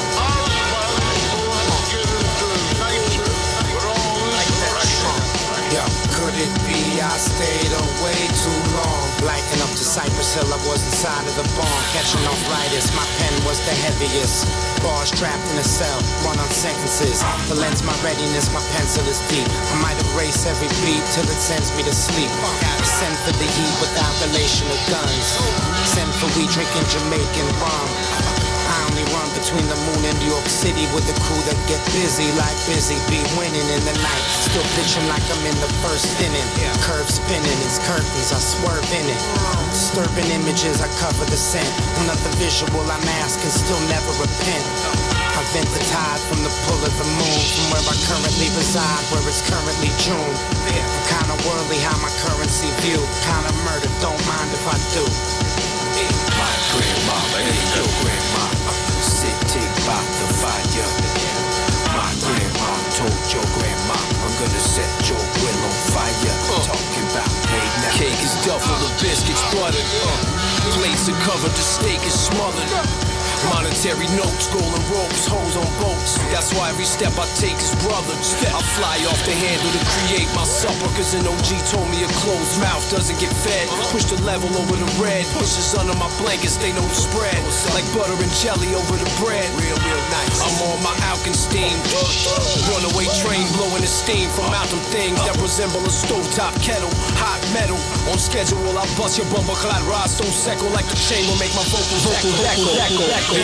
Yo, could it be I stayed away too long? Lighting up to Cypress Hill, I was inside of the barn, catching arthritis. My pen was the heaviest. Bars trapped in a cell, run on sentences. The lens, my readiness, my pencil is deep. I might erase every beat till it sends me to sleep. Send for the heat without relation of guns. Send for we drinking Jamaican rum. I only run between the moon and New York City with the crew that get busy like Busy Bee, winning in the night. Still pitching like I'm in the first inning. Curve spinning, it's curtains, I swerve in it. Disturbing images, I cover the scent. Another visual I'm asking, still never repent. I vent the tide from the pull of the moon, from where I currently reside, where it's currently June. I'm kinda worldly how my currency view. Kinda murder, don't mind if I do. My grandma, hey, your grandma, sit tick by the fire. My grandma told your grandma, I'm gonna set your grill on fire. Uh. Talking about hey now. Cake is duffel, the biscuits buttered. Uh. Plates are covered, the steak is smothered. Monetary notes, golden ropes, hoes on boats. That's why every step I take is brother. I fly off the handle to create my supper, cause an O G told me a closed mouth doesn't get fed. Push the level over the red, pushes under my blankets, they know the spread. Like butter and jelly over the bread. Real, real nice. I'm on my Alkin steam. Runaway train blowing the steam from out them things that resemble a stovetop kettle. Hot metal. On schedule, I bust your bumper clad rod so seco like the chain will make my vocals echo, echo, echo, echo. Yeah.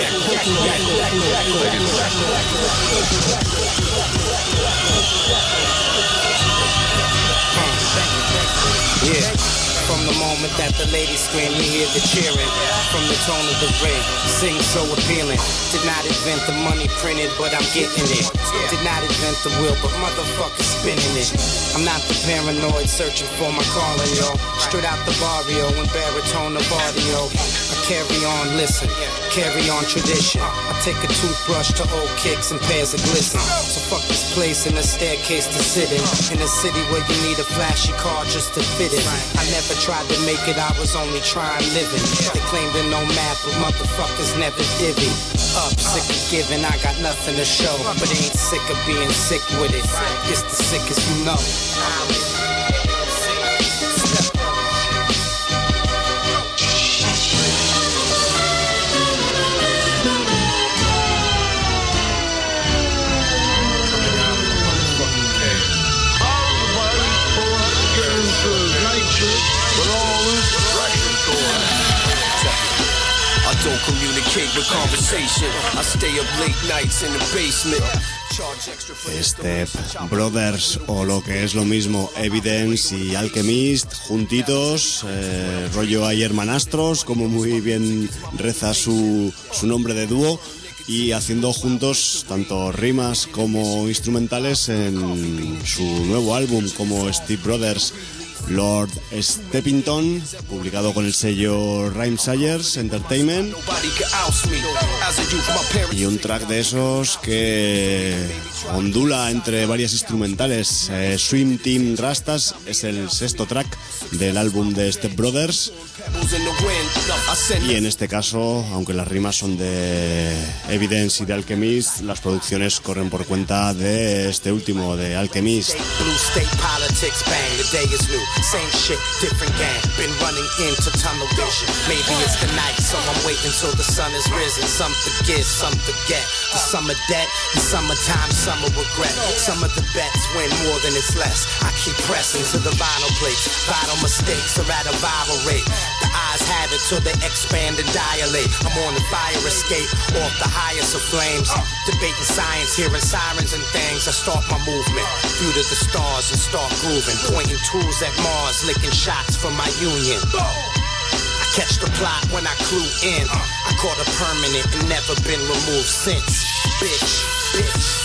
From the moment that the ladies scream, you hear the cheering. From the tone of the ring, sing so appealing. Did not invent the money printed, but I'm getting it. Did not invent the wheel, but motherfuckers spinning it. I'm not the paranoid searching for my calling, yo. Straight out the barrio and baritone of audio. I carry on, listen, carry on tradition. I take a toothbrush to old kicks and pairs of glisten. So fuck this place and a staircase to sit in. In a city where you need a flashy car just to fit in. I never tried to make it, I was only trying living. They claim to know math, but motherfuckers never divvy. Up, sick of giving, I got nothing to show. But ain't sick of being sick with it. It's the sickest you know. I don't communicate with conversation. I stay up late nights in the basement. Step Brothers, o lo que es lo mismo, Evidence y Alchemist juntitos, eh, rollo hay hermanastros, como muy bien reza su, su nombre de dúo, y haciendo juntos tanto rimas como instrumentales en su nuevo álbum como Step Brothers. Lord Steppington, publicado con el sello Rhymesayers Entertainment, y un track de esos que ondula entre varias instrumentales. eh, Swim Team Rastas es el sexto track del álbum de Step Brothers, y en este caso, aunque las rimas son de Evidence y de Alchemist, las producciones corren por cuenta de este último, de Alchemist. Same shit, different gang. Been running into tunnel vision. Maybe it's the night, so I'm waiting till the sun is risen. Some forget, some forget. The summer debt, the summertime, summer regret. Some of the bets win more than it's less. I keep pressing to the vinyl plates. Vital mistakes are at a viral rate. The eyes have it till they expand and dilate. I'm on the fire escape, off the highest of flames. Debating science, hearing sirens and things. I start my movement, view to the stars and start grooving. Pointing tools at Mars, licking shots from my union. I catch the plot when I clue in. I caught a permanent and never been removed since. Bitch, bitch.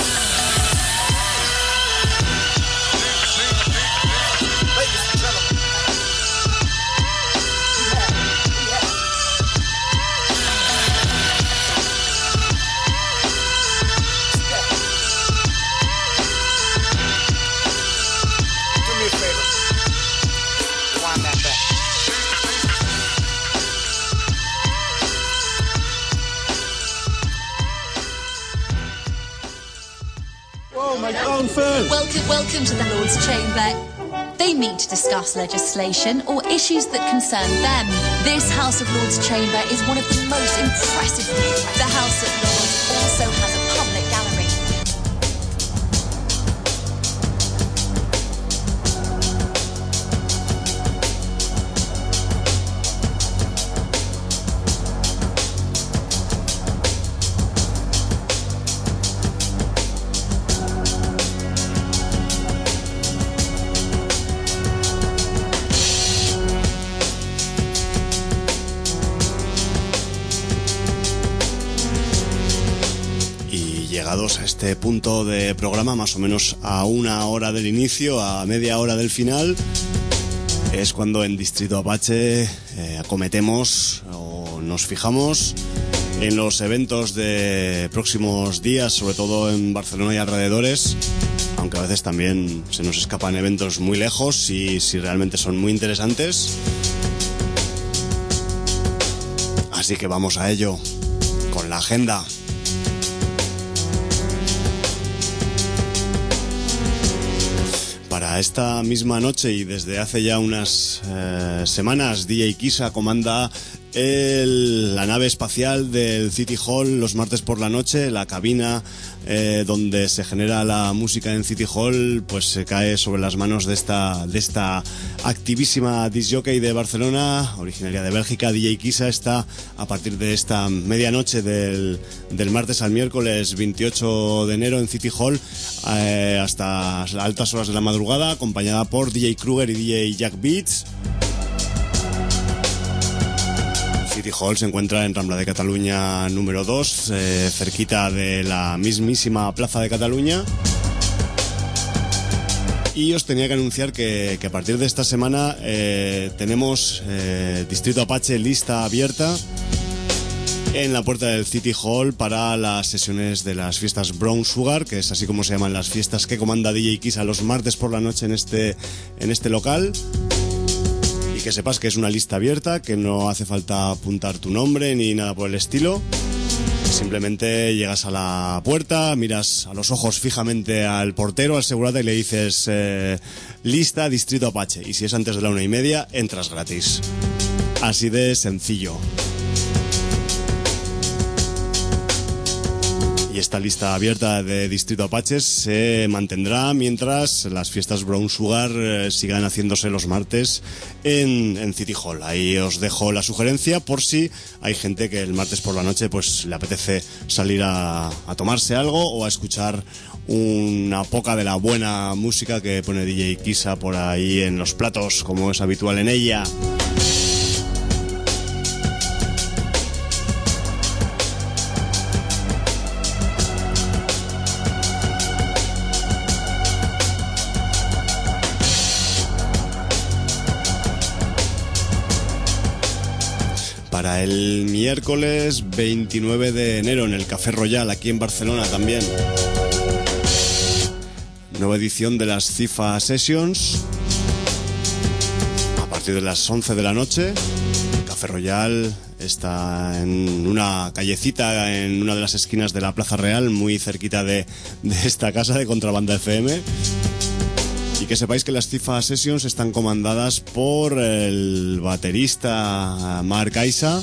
Welcome, welcome to the Lord's Chamber. They meet to discuss legislation or issues that concern them. This House of Lords Chamber is one of the most impressive. The House of Lords also has a public gallery. A este punto de programa, más o menos a una hora del inicio, a media hora del final, es cuando en Distrito Apache eh, acometemos o nos fijamos en los eventos de próximos días, sobre todo en Barcelona y alrededores, aunque a veces también se nos escapan eventos muy lejos y si realmente son muy interesantes. Así que vamos a ello con la agenda. Para esta misma noche y desde hace ya unas eh, semanas, D J Kisa comanda el, la nave espacial del City Hall los martes por la noche. La cabina eh, donde se genera la música en City Hall pues se cae sobre las manos de esta, de esta activísima disc jockey de Barcelona, originaria de Bélgica. D J Kisa está a partir de esta medianoche del, del martes al miércoles veintiocho de enero en City Hall eh, hasta altas horas de la madrugada, acompañada por D J Kruger y D J Jack Beats. City Hall se encuentra en Rambla de Cataluña número dos, eh, cerquita de la mismísima Plaza de Cataluña. Y os tenía que anunciar que, que a partir de esta semana eh, tenemos eh, Distrito Apache lista abierta en la puerta del City Hall para las sesiones de las fiestas Brown Sugar, que es así como se llaman las fiestas que comanda D J Kisa los martes por la noche en este, en este local. Y que sepas que es una lista abierta, que no hace falta apuntar tu nombre ni nada por el estilo. Simplemente llegas a la puerta, miras a los ojos fijamente al portero, al segurata, y le dices eh, lista Distrito Apache. Y si es antes de la una y media, entras gratis. Así de sencillo. Y esta lista abierta de Distrito Apaches se mantendrá mientras las fiestas Brown Sugar eh, sigan haciéndose los martes en, en City Hall. Ahí os dejo la sugerencia por si hay gente que el martes por la noche pues le apetece salir a, a tomarse algo o a escuchar una poca de la buena música que pone D J Kisa por ahí en los platos, como es habitual en ella. Para el miércoles veintinueve de enero en el Café Royal, aquí en Barcelona también. Nueva edición de las FIFA Sessions. A partir de las once de la noche. El Café Royal está en una callecita, en una de las esquinas de la Plaza Real, muy cerquita de, de esta casa de Contrabanda F M. Y que sepáis que las FIFA Sessions están comandadas por el baterista Mark Aisa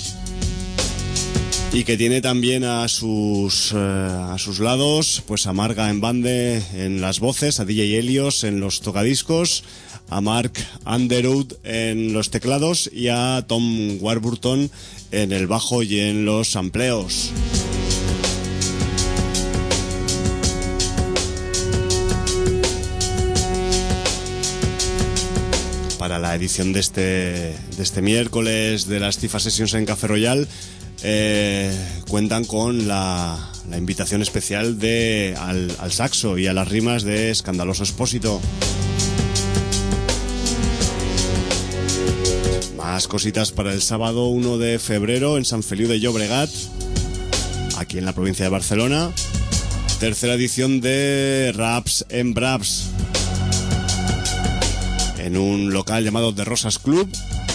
y que tiene también a sus eh, a sus lados pues a Marga en bande en las voces, a D J Helios en los tocadiscos, a Mark Underwood en los teclados y a Tom Warburton en el bajo y en los sampleos. Para la edición de este, de este miércoles de las FIFA Sessions en Café Royal eh, cuentan con la, la invitación especial de al, al saxo y a las rimas de Escandaloso Expósito. Más cositas para el sábado uno de febrero en San Feliu de Llobregat, aquí en la provincia de Barcelona. Tercera edición de Raps en Braps, en un local llamado The Rosas Club,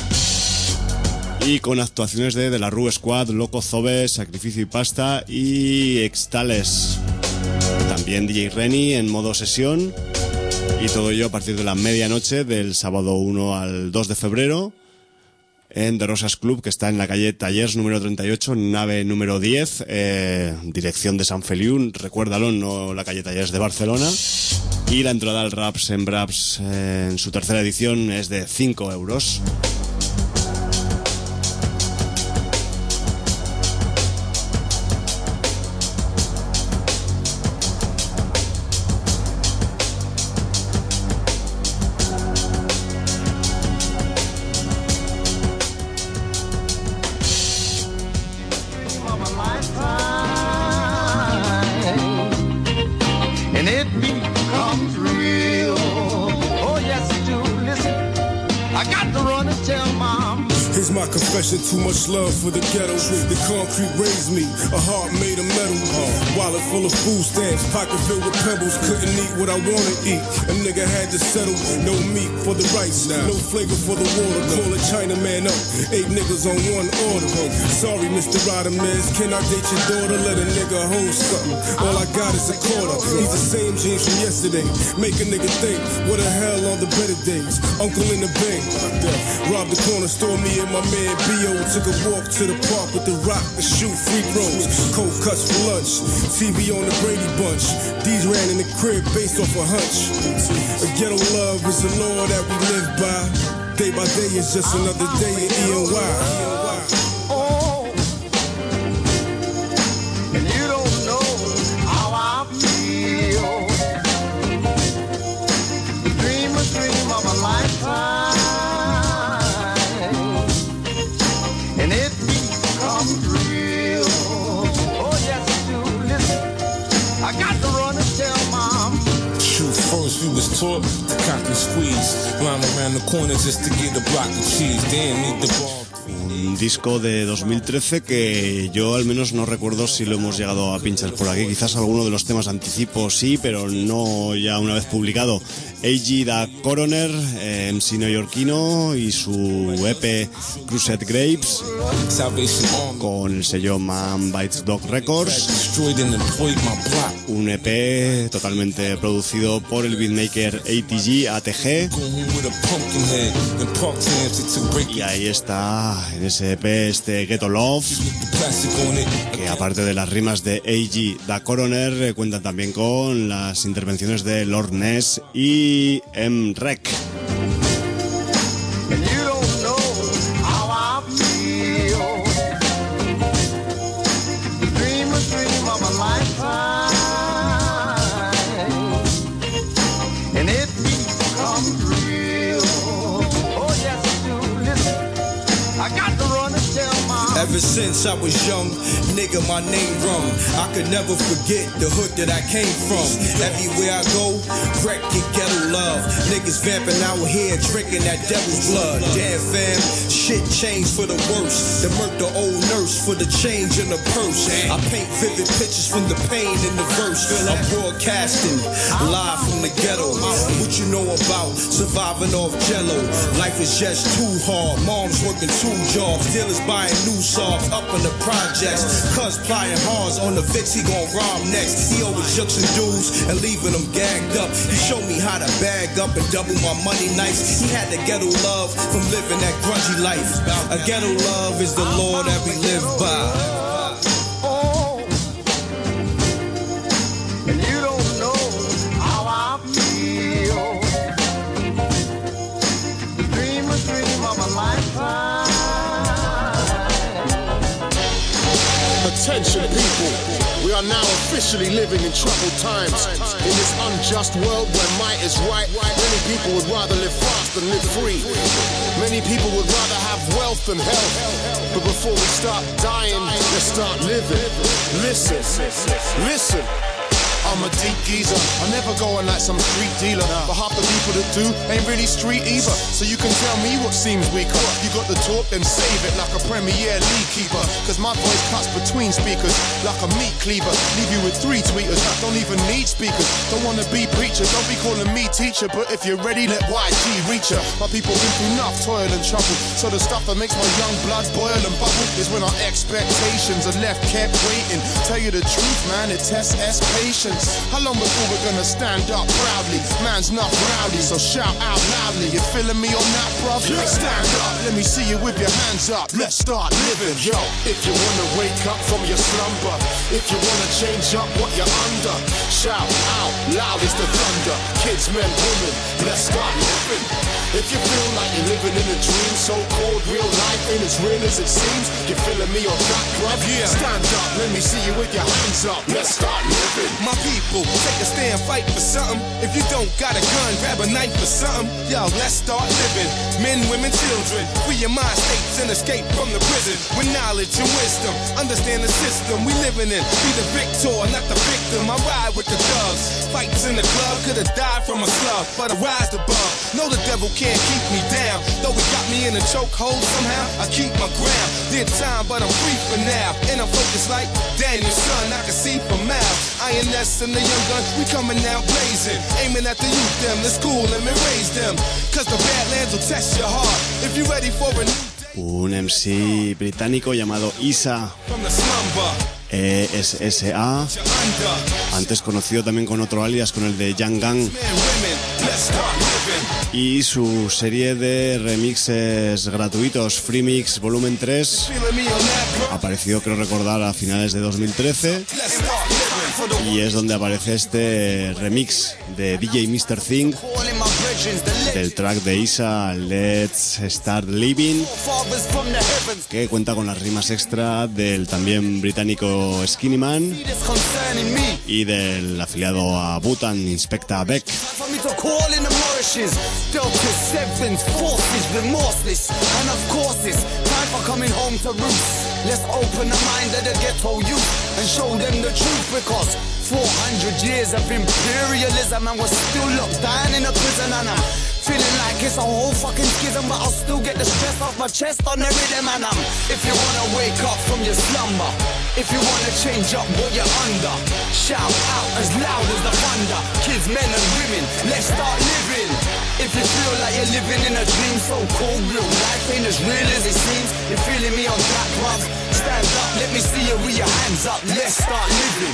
y con actuaciones de De La Rue Squad, Loco Zobe, Sacrificio y Pasta y Extales. También D J Renny en modo sesión, y todo ello a partir de la medianoche del sábado uno al dos de febrero en The Rosas Club, que está en la calle Tallers número treinta y ocho, nave número diez, eh, dirección de San Feliu, recuérdalo, no la calle Tallers de Barcelona. Y la entrada al Raps en Braps eh, en su tercera edición es de cinco euros. Too much love for the ghetto. The concrete raised me, a heart made of metal. Wallet full of food stamps, pocket filled with pebbles. Couldn't eat what I wanna eat. A nigga had to settle. No meat for the rice, no flavor for the water. Call a Chinaman up, eight niggas on one order. Sorry, Mister Rodamez, can I date your daughter? Let a nigga hold something. All I got is a quarter. These the same jeans from yesterday. Make a nigga think, what the hell are the better days? Uncle in the bank, robbed the corner store, me and my man B O took a walk to the park with the rock to shoot free throws. Cold cuts for lunch, T V on the Brady Bunch. These ran in the crib based off a hunch. A ghetto love is the law that we live by. Day by day is just another day in E N Y. Oh, and you don't know how I feel. Dream a dream of a lifetime. And it beats course, we was taught to cock and squeeze. Line around the corner just to get a block of cheese. Damn, need the ball. Un disco de dos mil trece que yo al menos no recuerdo si lo hemos llegado a pinchar por aquí. Quizás alguno de los temas anticipo sí, pero no ya una vez publicado. A G Da Coroner, eh, M C neoyorquino y su E P Crusade Grapes con el sello Man Bites Dog Records. Un E P totalmente producido por el beatmaker A T G, A T G. Y ahí está en ese E P este Ghetto Love, que aparte de las rimas de A G Da Coroner eh, cuentan también con las intervenciones de Lord Ness y M. Rec. Ever since I was young, nigga, my name rung. I could never forget the hood that I came from. Everywhere I go, wreck get ghetto love. Niggas vamping out here, drinking that devil's blood. Damn fam, shit changed for the worse. The murk the old nurse for the change in the purse. I paint vivid pictures from the pain in the verse. I'm broadcasting live from the ghetto. What you know about surviving off jello? Life is just too hard. Mom's working two jobs. Dealers buying new songs up in the projects. Cuz plying hard on the Vicks, he gon' rob next. He always jukes and dudes and leaving them gagged up. He showed me how to bag up and double my money nice. He had the ghetto love from living that grungy life. A ghetto love is the law that we live by. Attention people, we are now officially living in troubled times. In this unjust world where might is right, many people would rather live fast than live free. Many people would rather have wealth than health. But before we start dying, let's start living. Listen, listen. I'm a deep geezer, I never go on like some street dealer. But half the people that do ain't really street either. So you can tell me what seems weaker. You got the talk, then save it like a Premier League keeper. Cause my voice cuts between speakers like a meat cleaver. Leave you with three tweeters, don't even need speakers. Don't wanna be preacher, don't be calling me teacher. But if you're ready, let Y G reach her. My people been through enough toil and trouble. So the stuff that makes my young blood boil and bubble is when our expectations are left kept waiting. Tell you the truth, man, it tests S patience. How long before we're gonna stand up proudly? Man's not rowdy, so shout out loudly. You feeling me on that, bruv? Yeah. Stand up, let me see you with your hands up. Let's start living, yo. If you wanna wake up from your slumber, if you wanna change up what you're under, shout out loud as the thunder. Kids, men, women, let's start living. If you feel like you're living in a dream, so-called real life ain't as real as it seems. You feeling me on that, bruv? Yeah. Stand up, let me see you with your hands up. Let's start living. My people, take a stand, fight for something. If you don't got a gun, grab a knife for something. Yo, let's start living. Men, women, children, free your mind states and escape from the prison. With knowledge and wisdom, understand the system we living in. Be the victor, not the victim. I ride with the thugs. Fights in the club, could've died from a slug, but I rise above. Know the devil can't keep me down. Though he got me in a chokehold somehow, I keep my ground. Did time, but I'm free for now. And I'm focused like Daniel's son, I can see for miles. I N S and the young gun, we coming out blazing. Aiming at the youth, them, the school, them, and raise them. Cause the Badlands will test your heart. If you ready for a new... Un M C británico llamado Isa, E S S A, antes conocido también con otro alias, con el de Young Gang, y su serie de remixes gratuitos, Free Mix Volumen tres, apareció, creo recordar, a finales de dos mil trece, y es donde aparece este remix de D J mister Thing del track de Isa, Let's Start Living, que cuenta con las rimas extra del también británico Skinny Man y del afiliado a Butan, Inspecta Beck. Let's open the mind of the ghetto youth and show them the truth, because past four hundred years of imperialism, and we're still locked down in a prison, and I'm feeling like it's a whole fucking schism, but I'll still get the stress off my chest on the rhythm, and I'm, if you wanna wake up from your slumber, if you wanna change up what you're under, shout out as loud as the thunder. Kids, men and women, let's start living. If you feel like you're living in a dream so cold, real life ain't as real as it seems. You're feeling me on that, bruv? Stand up, let me see you with your hands up. Let's start living.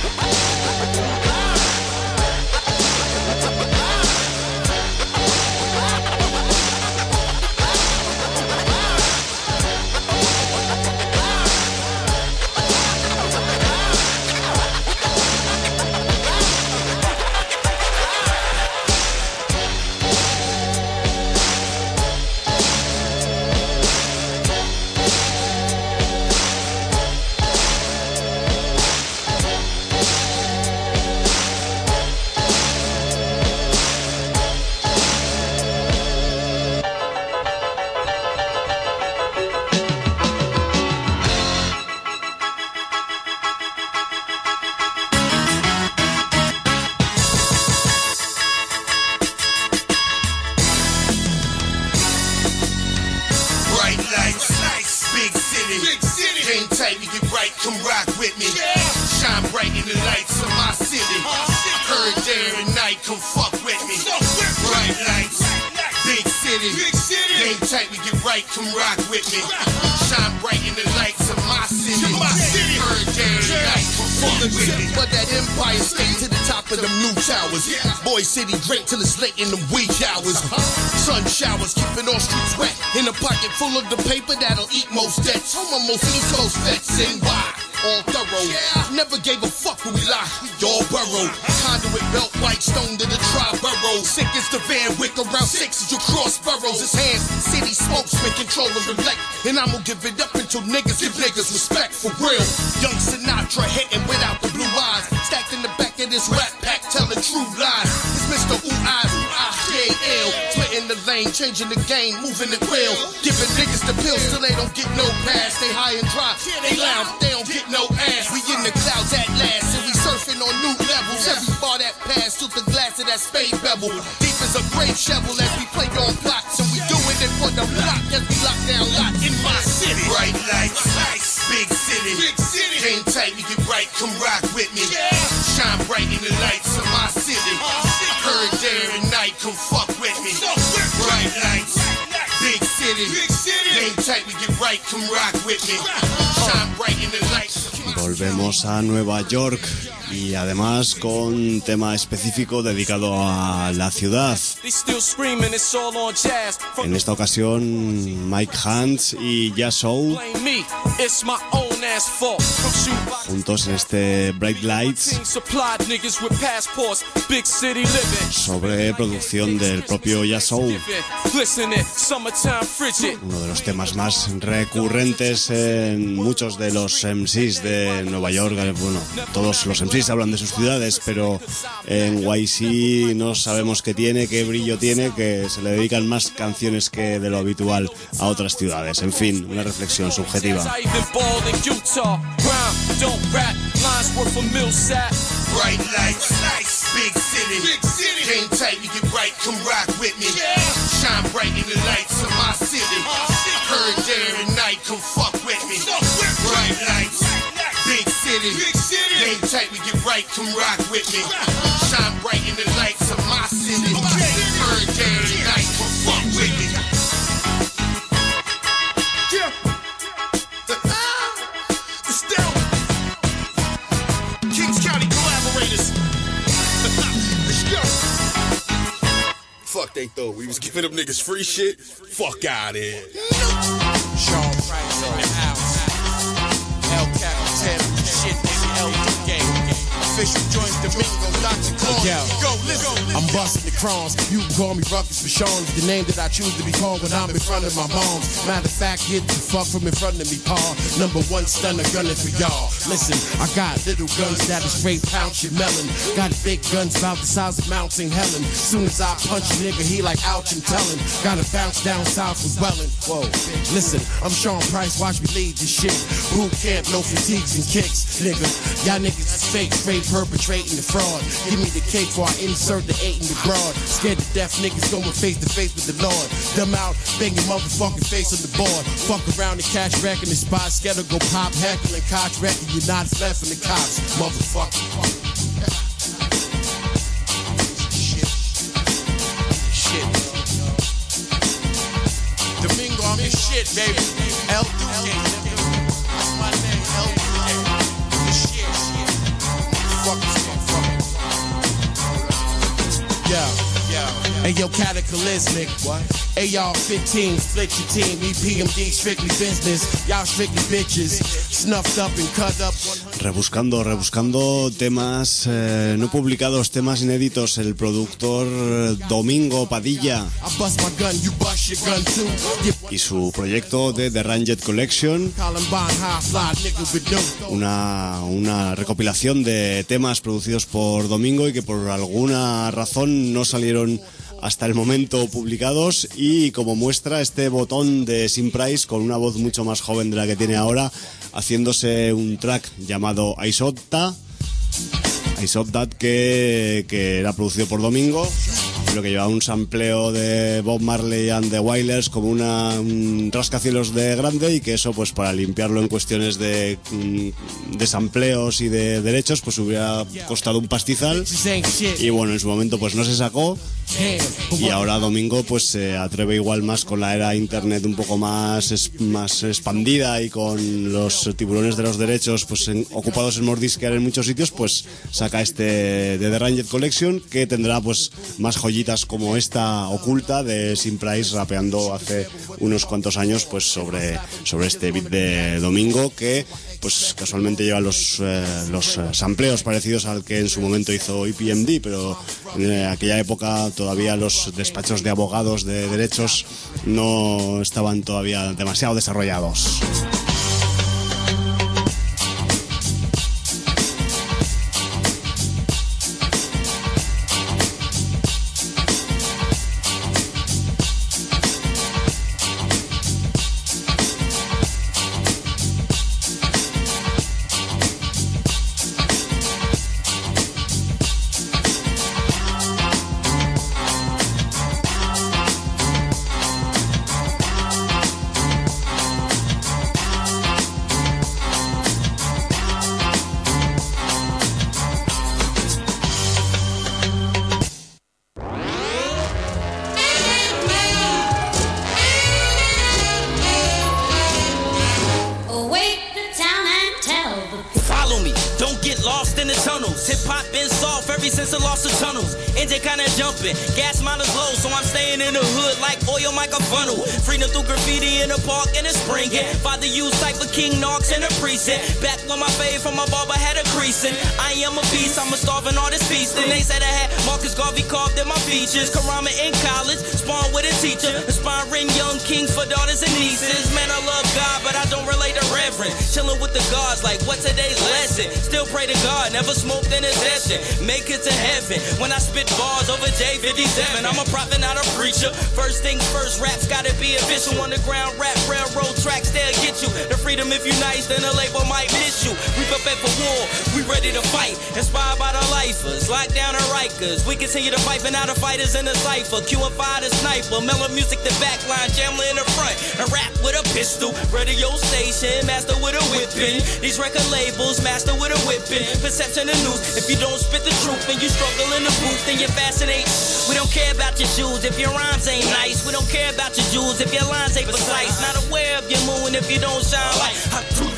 Come rock with me. Shine bright in the lights of my city. My city. Heard day night. Come fuck with me. But that Empire State to the top of them new towers. Boy City great till it's late in the wee hours. Sun showers keeping all streets wet. In a pocket full of the paper that'll eat most debts. Home of most East Coast vets. And why? All thorough. Never gave a fuck when we lie. Y'all burrow. Conduit belt, white stone to the tri-borough. Sick as the Van Wick around six as you cross boroughs. His hands, city spokesman, control and reflect. And I'm gonna give it up until niggas give niggas respect for real. Young Sinatra hitting without the blue eyes. Stacked in the back of this rap pack, telling true lies. It's Mister Ooh Eyes, Ooh Ah, J L. Splitting the lane, changing the game, moving the quill. Giving niggas the pills till they don't get no pass. They high and dry, they loud, they don't get no ass. We in the clouds at last, and we surfing on new levels. Every bar that pass, took the glass of that spade bevel. Deep as a grave shovel as we play on plots, and we doing it for the block as we lock down lot in my city. Bright lights, lights, big city, big city. Game tight, we get right, come rock with me. Shine bright in the lights of my city. Heard day and night, come fuck with me. Bright lights, big city, big city. Game tight, we get right, come rock with me. Shine bright in the lights. Volvemos a Nueva York y además con un tema específico dedicado a la ciudad. En esta ocasión Mike Hans y Yasso juntos en este Bright Lights sobre producción del propio Yasso, uno de los temas más recurrentes en muchos de los M Cs de Nueva York. Bueno, todos los M Cs hablan de sus ciudades, pero en Y C no sabemos qué tiene, qué brillo tiene, que se le dedican más canciones que de lo habitual a otras ciudades. En fin, una reflexión subjetiva. Bright lights, big city, big city. Game tight, we get right, come rock with me. Shine bright in the lights of my city. Heard day and night, come fuck with me. Bright lights, big city, big city. Game tight, we get right, come rock with me. Shine bright in the lights of my city. Heard day and night, come fuck with me. Yeah. Kings County collaborators. Let's go. Fuck they thought we was giving them niggas free shit. Fuck out of here. Sean Price in the house. El Capitan, shit, nigga, El Game. Official joints, Domingo, Doctor Claude. Go, let's go. I'm busting the prawns. You can call me Ruckus for Sean, the name that I choose to be called when I'm in front of my moms. Matter of fact, get the fuck from in front of me, Paul. Number one stunner gunning for y'all. Listen, I got little guns that is straight pounce your melon. Got big guns about the size of Mount Saint Helen. Soon as I punch a nigga, he like ouch and tellin'. Gotta bounce down south with Wellin'. Whoa, listen, I'm Sean Price, watch me lead this shit. Boot camp, no fatigues and kicks, nigga. Y'all niggas is fake, straight perpetrating the fraud. Give me the cake before I insert the eight in the broad. Scared to death niggas going face to face with the Lord. Dumb out, bang your motherfucking face on the board. Fuck around and catch wreck in the spot. Scared to go pop, heckling, coach wrecking. You're not left from the cops, motherfucker. Shit. Domingo, I'm in shit, baby. El Duque. That's my name, El Duque. The shit, shit. Fuck this motherfucker. Yeah. Hey yo, cataclysmic. What? Hey y'all, fifteen, split your team. E P M D, strictly business. Y'all strictly bitches. Snuffed up and cut up. Rebuscando, rebuscando temas eh, no publicados, temas inéditos. El productor Domingo Padilla y su proyecto de The Ranged Collection, una, una recopilación de temas producidos por Domingo y que por alguna razón no salieron hasta el momento publicados, y como muestra este botón de Sim Price con una voz mucho más joven de la que tiene ahora, haciéndose un track llamado Aisopta Aisoptat que, que era producido por Domingo, lo que llevaba un sampleo de Bob Marley and the Wailers como una, un rascacielos de grande, y que eso pues para limpiarlo en cuestiones de, de sampleos y de derechos pues hubiera costado un pastizal, y bueno, en su momento pues no se sacó. Y ahora Domingo pues se atreve igual más con la era internet un poco más, es, más expandida, y con los tiburones de los derechos pues en, ocupados en mordisquear en muchos sitios, pues saca este de The Ranged Collection, que tendrá pues más joyitas como esta oculta de Sim Price rapeando hace unos cuantos años pues sobre, sobre este beat de Domingo, que pues casualmente lleva los, eh, los sampleos parecidos al que en su momento hizo E P M D, pero en aquella época todavía los despachos de abogados de derechos no estaban todavía demasiado desarrollados. Gas mine is low, so I'm staying in the hood like oil like a funnel. Freedom through graffiti in the park in the spring. Yeah. Father used Cypher King Knox in the precinct. Back when my fave from my barber had a creasing. I am a beast, I'm a starving artist feasting. They said I had Marcus Garvey carved in my features. Karama in college, spawned with a teacher. Inspiring young kings for daughters and nieces. Man, I love God, but I don't relate to reverend. Chilling with the gods like what today's lesson. Still pray to God, never smoked in a session. Make it to heaven when I spit bars over J fifty-seven. I'm a prophet, not a preacher. First things first, rap's gotta be official. Underground rap, railroad tracks, they'll get you. The freedom if you nice, then the label might miss you. We prepared for war, we ready to fight. Inspired by the lifers, locked down the Rikers. We continue to fight, but now the fighters in the cipher. Q and five the sniper, mellow music the backline, Jamla in the front. And rap with a pistol, radio station, master with a whipping. These record labels, master with a whipping. Perception and news, if you don't spit the truth and you struggle in the booth, then you fascinate. We don't care about your shoes if your rhymes ain't nice. We don't care about your jewels if your lines ain't precise. Not aware of your moon if you don't shine like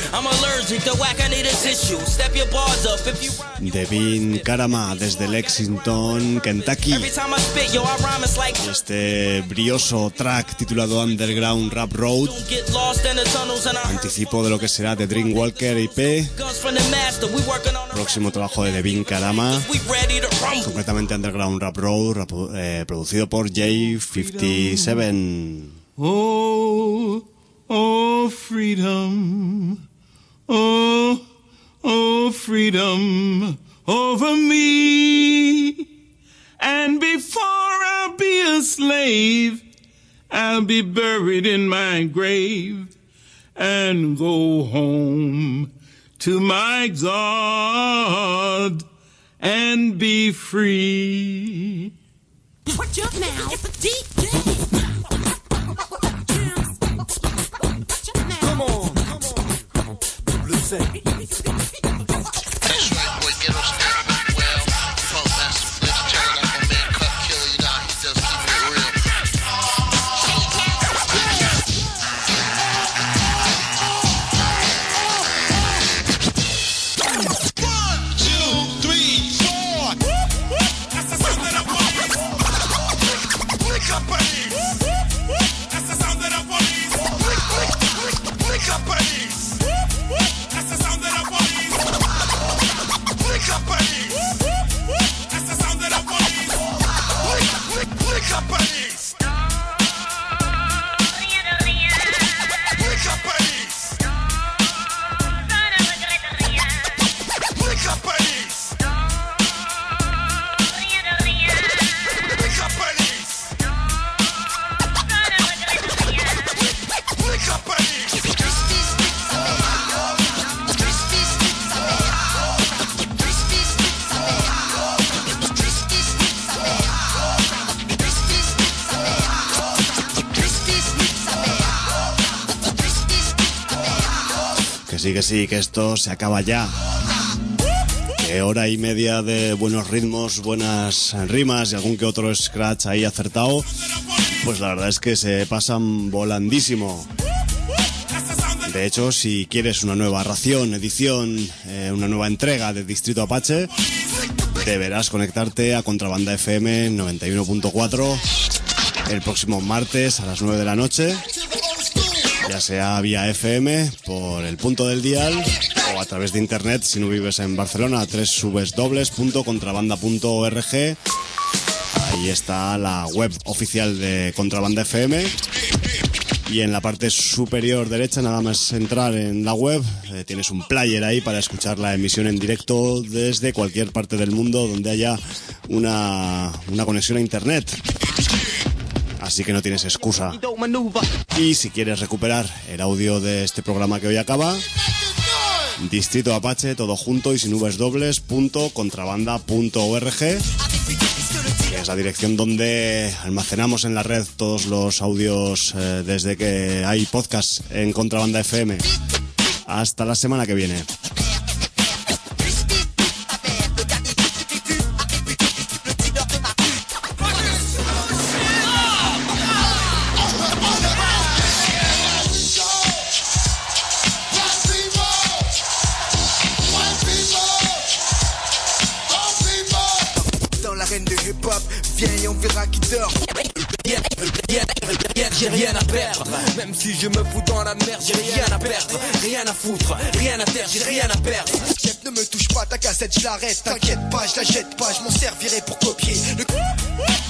I'm allergic to whack, I need a tissue. Step your bars up if you Devin Karama desde Lexington, Kentucky. every time I spit, yo, I rhyme, it's like Este brioso track titulado Underground Rap Road, get lost in the tunnels and I anticipo de lo que será The Dreamwalker E P, guns from the master. We working on próximo trabajo de Devin Karama, we ready to rumble. concretamente Underground Rap Road, rap- eh, producido por J cincuenta y siete. Oh, oh, freedom. Oh, oh, freedom over me. And before I'll be a slave, I'll be buried in my grave and go home to my God and be free. Put your now, D J. Come on, come on. Blue Set. That's right, boy, get us there as well. Funk Master Blitz, turn up my man Cut Killer, you know how he does, keep it real. One, two, three, four. That's the sound of the police. Lick up police. That's the sound of the police. Lick, lick, lick, lick up police. That's the sound of the police. Lick up police. That's the sound of the police. Lick, lick, lick up police. Lick up police. Lick up police. Lick up police. Lick up police. Que sí, que sí, que esto se acaba ya. Que hora y media de buenos ritmos, buenas rimas y algún que otro scratch ahí acertado, pues la verdad es que se pasan volandísimo. De hecho, si quieres una nueva ración, edición, eh, una nueva entrega de Distrito Apache, deberás conectarte a Contrabanda F M noventa y uno punto cuatro el próximo martes a las nueve de la noche, ya sea vía F M, por el punto del dial, o a través de internet si no vives en Barcelona, doble u doble u doble u punto contrabanda punto org. Ahí está la web oficial de Contrabanda F M. Y en la parte superior derecha, nada más entrar en la web, eh, tienes un player ahí para escuchar la emisión en directo desde cualquier parte del mundo donde haya una, una conexión a internet. Así que no tienes excusa. Y si quieres recuperar el audio de este programa que hoy acaba, Distrito Apache, todo junto y sin vs dobles, punto contrabanda punto org, que es la dirección donde almacenamos en la red todos los audios eh, desde que hay podcast en Contrabanda F M. Hasta la semana que viene. Viens et on verra qui dort. J'ai rien à perdre. Même si je me fous dans la merde, j'ai rien à perdre. Rien à foutre, rien à taire, j'ai rien à perdre. Chef, ne me touche pas, ta cassette, je l'arrête. T'inquiète pas, je la jette pas, je m'en servirai pour copier. Le...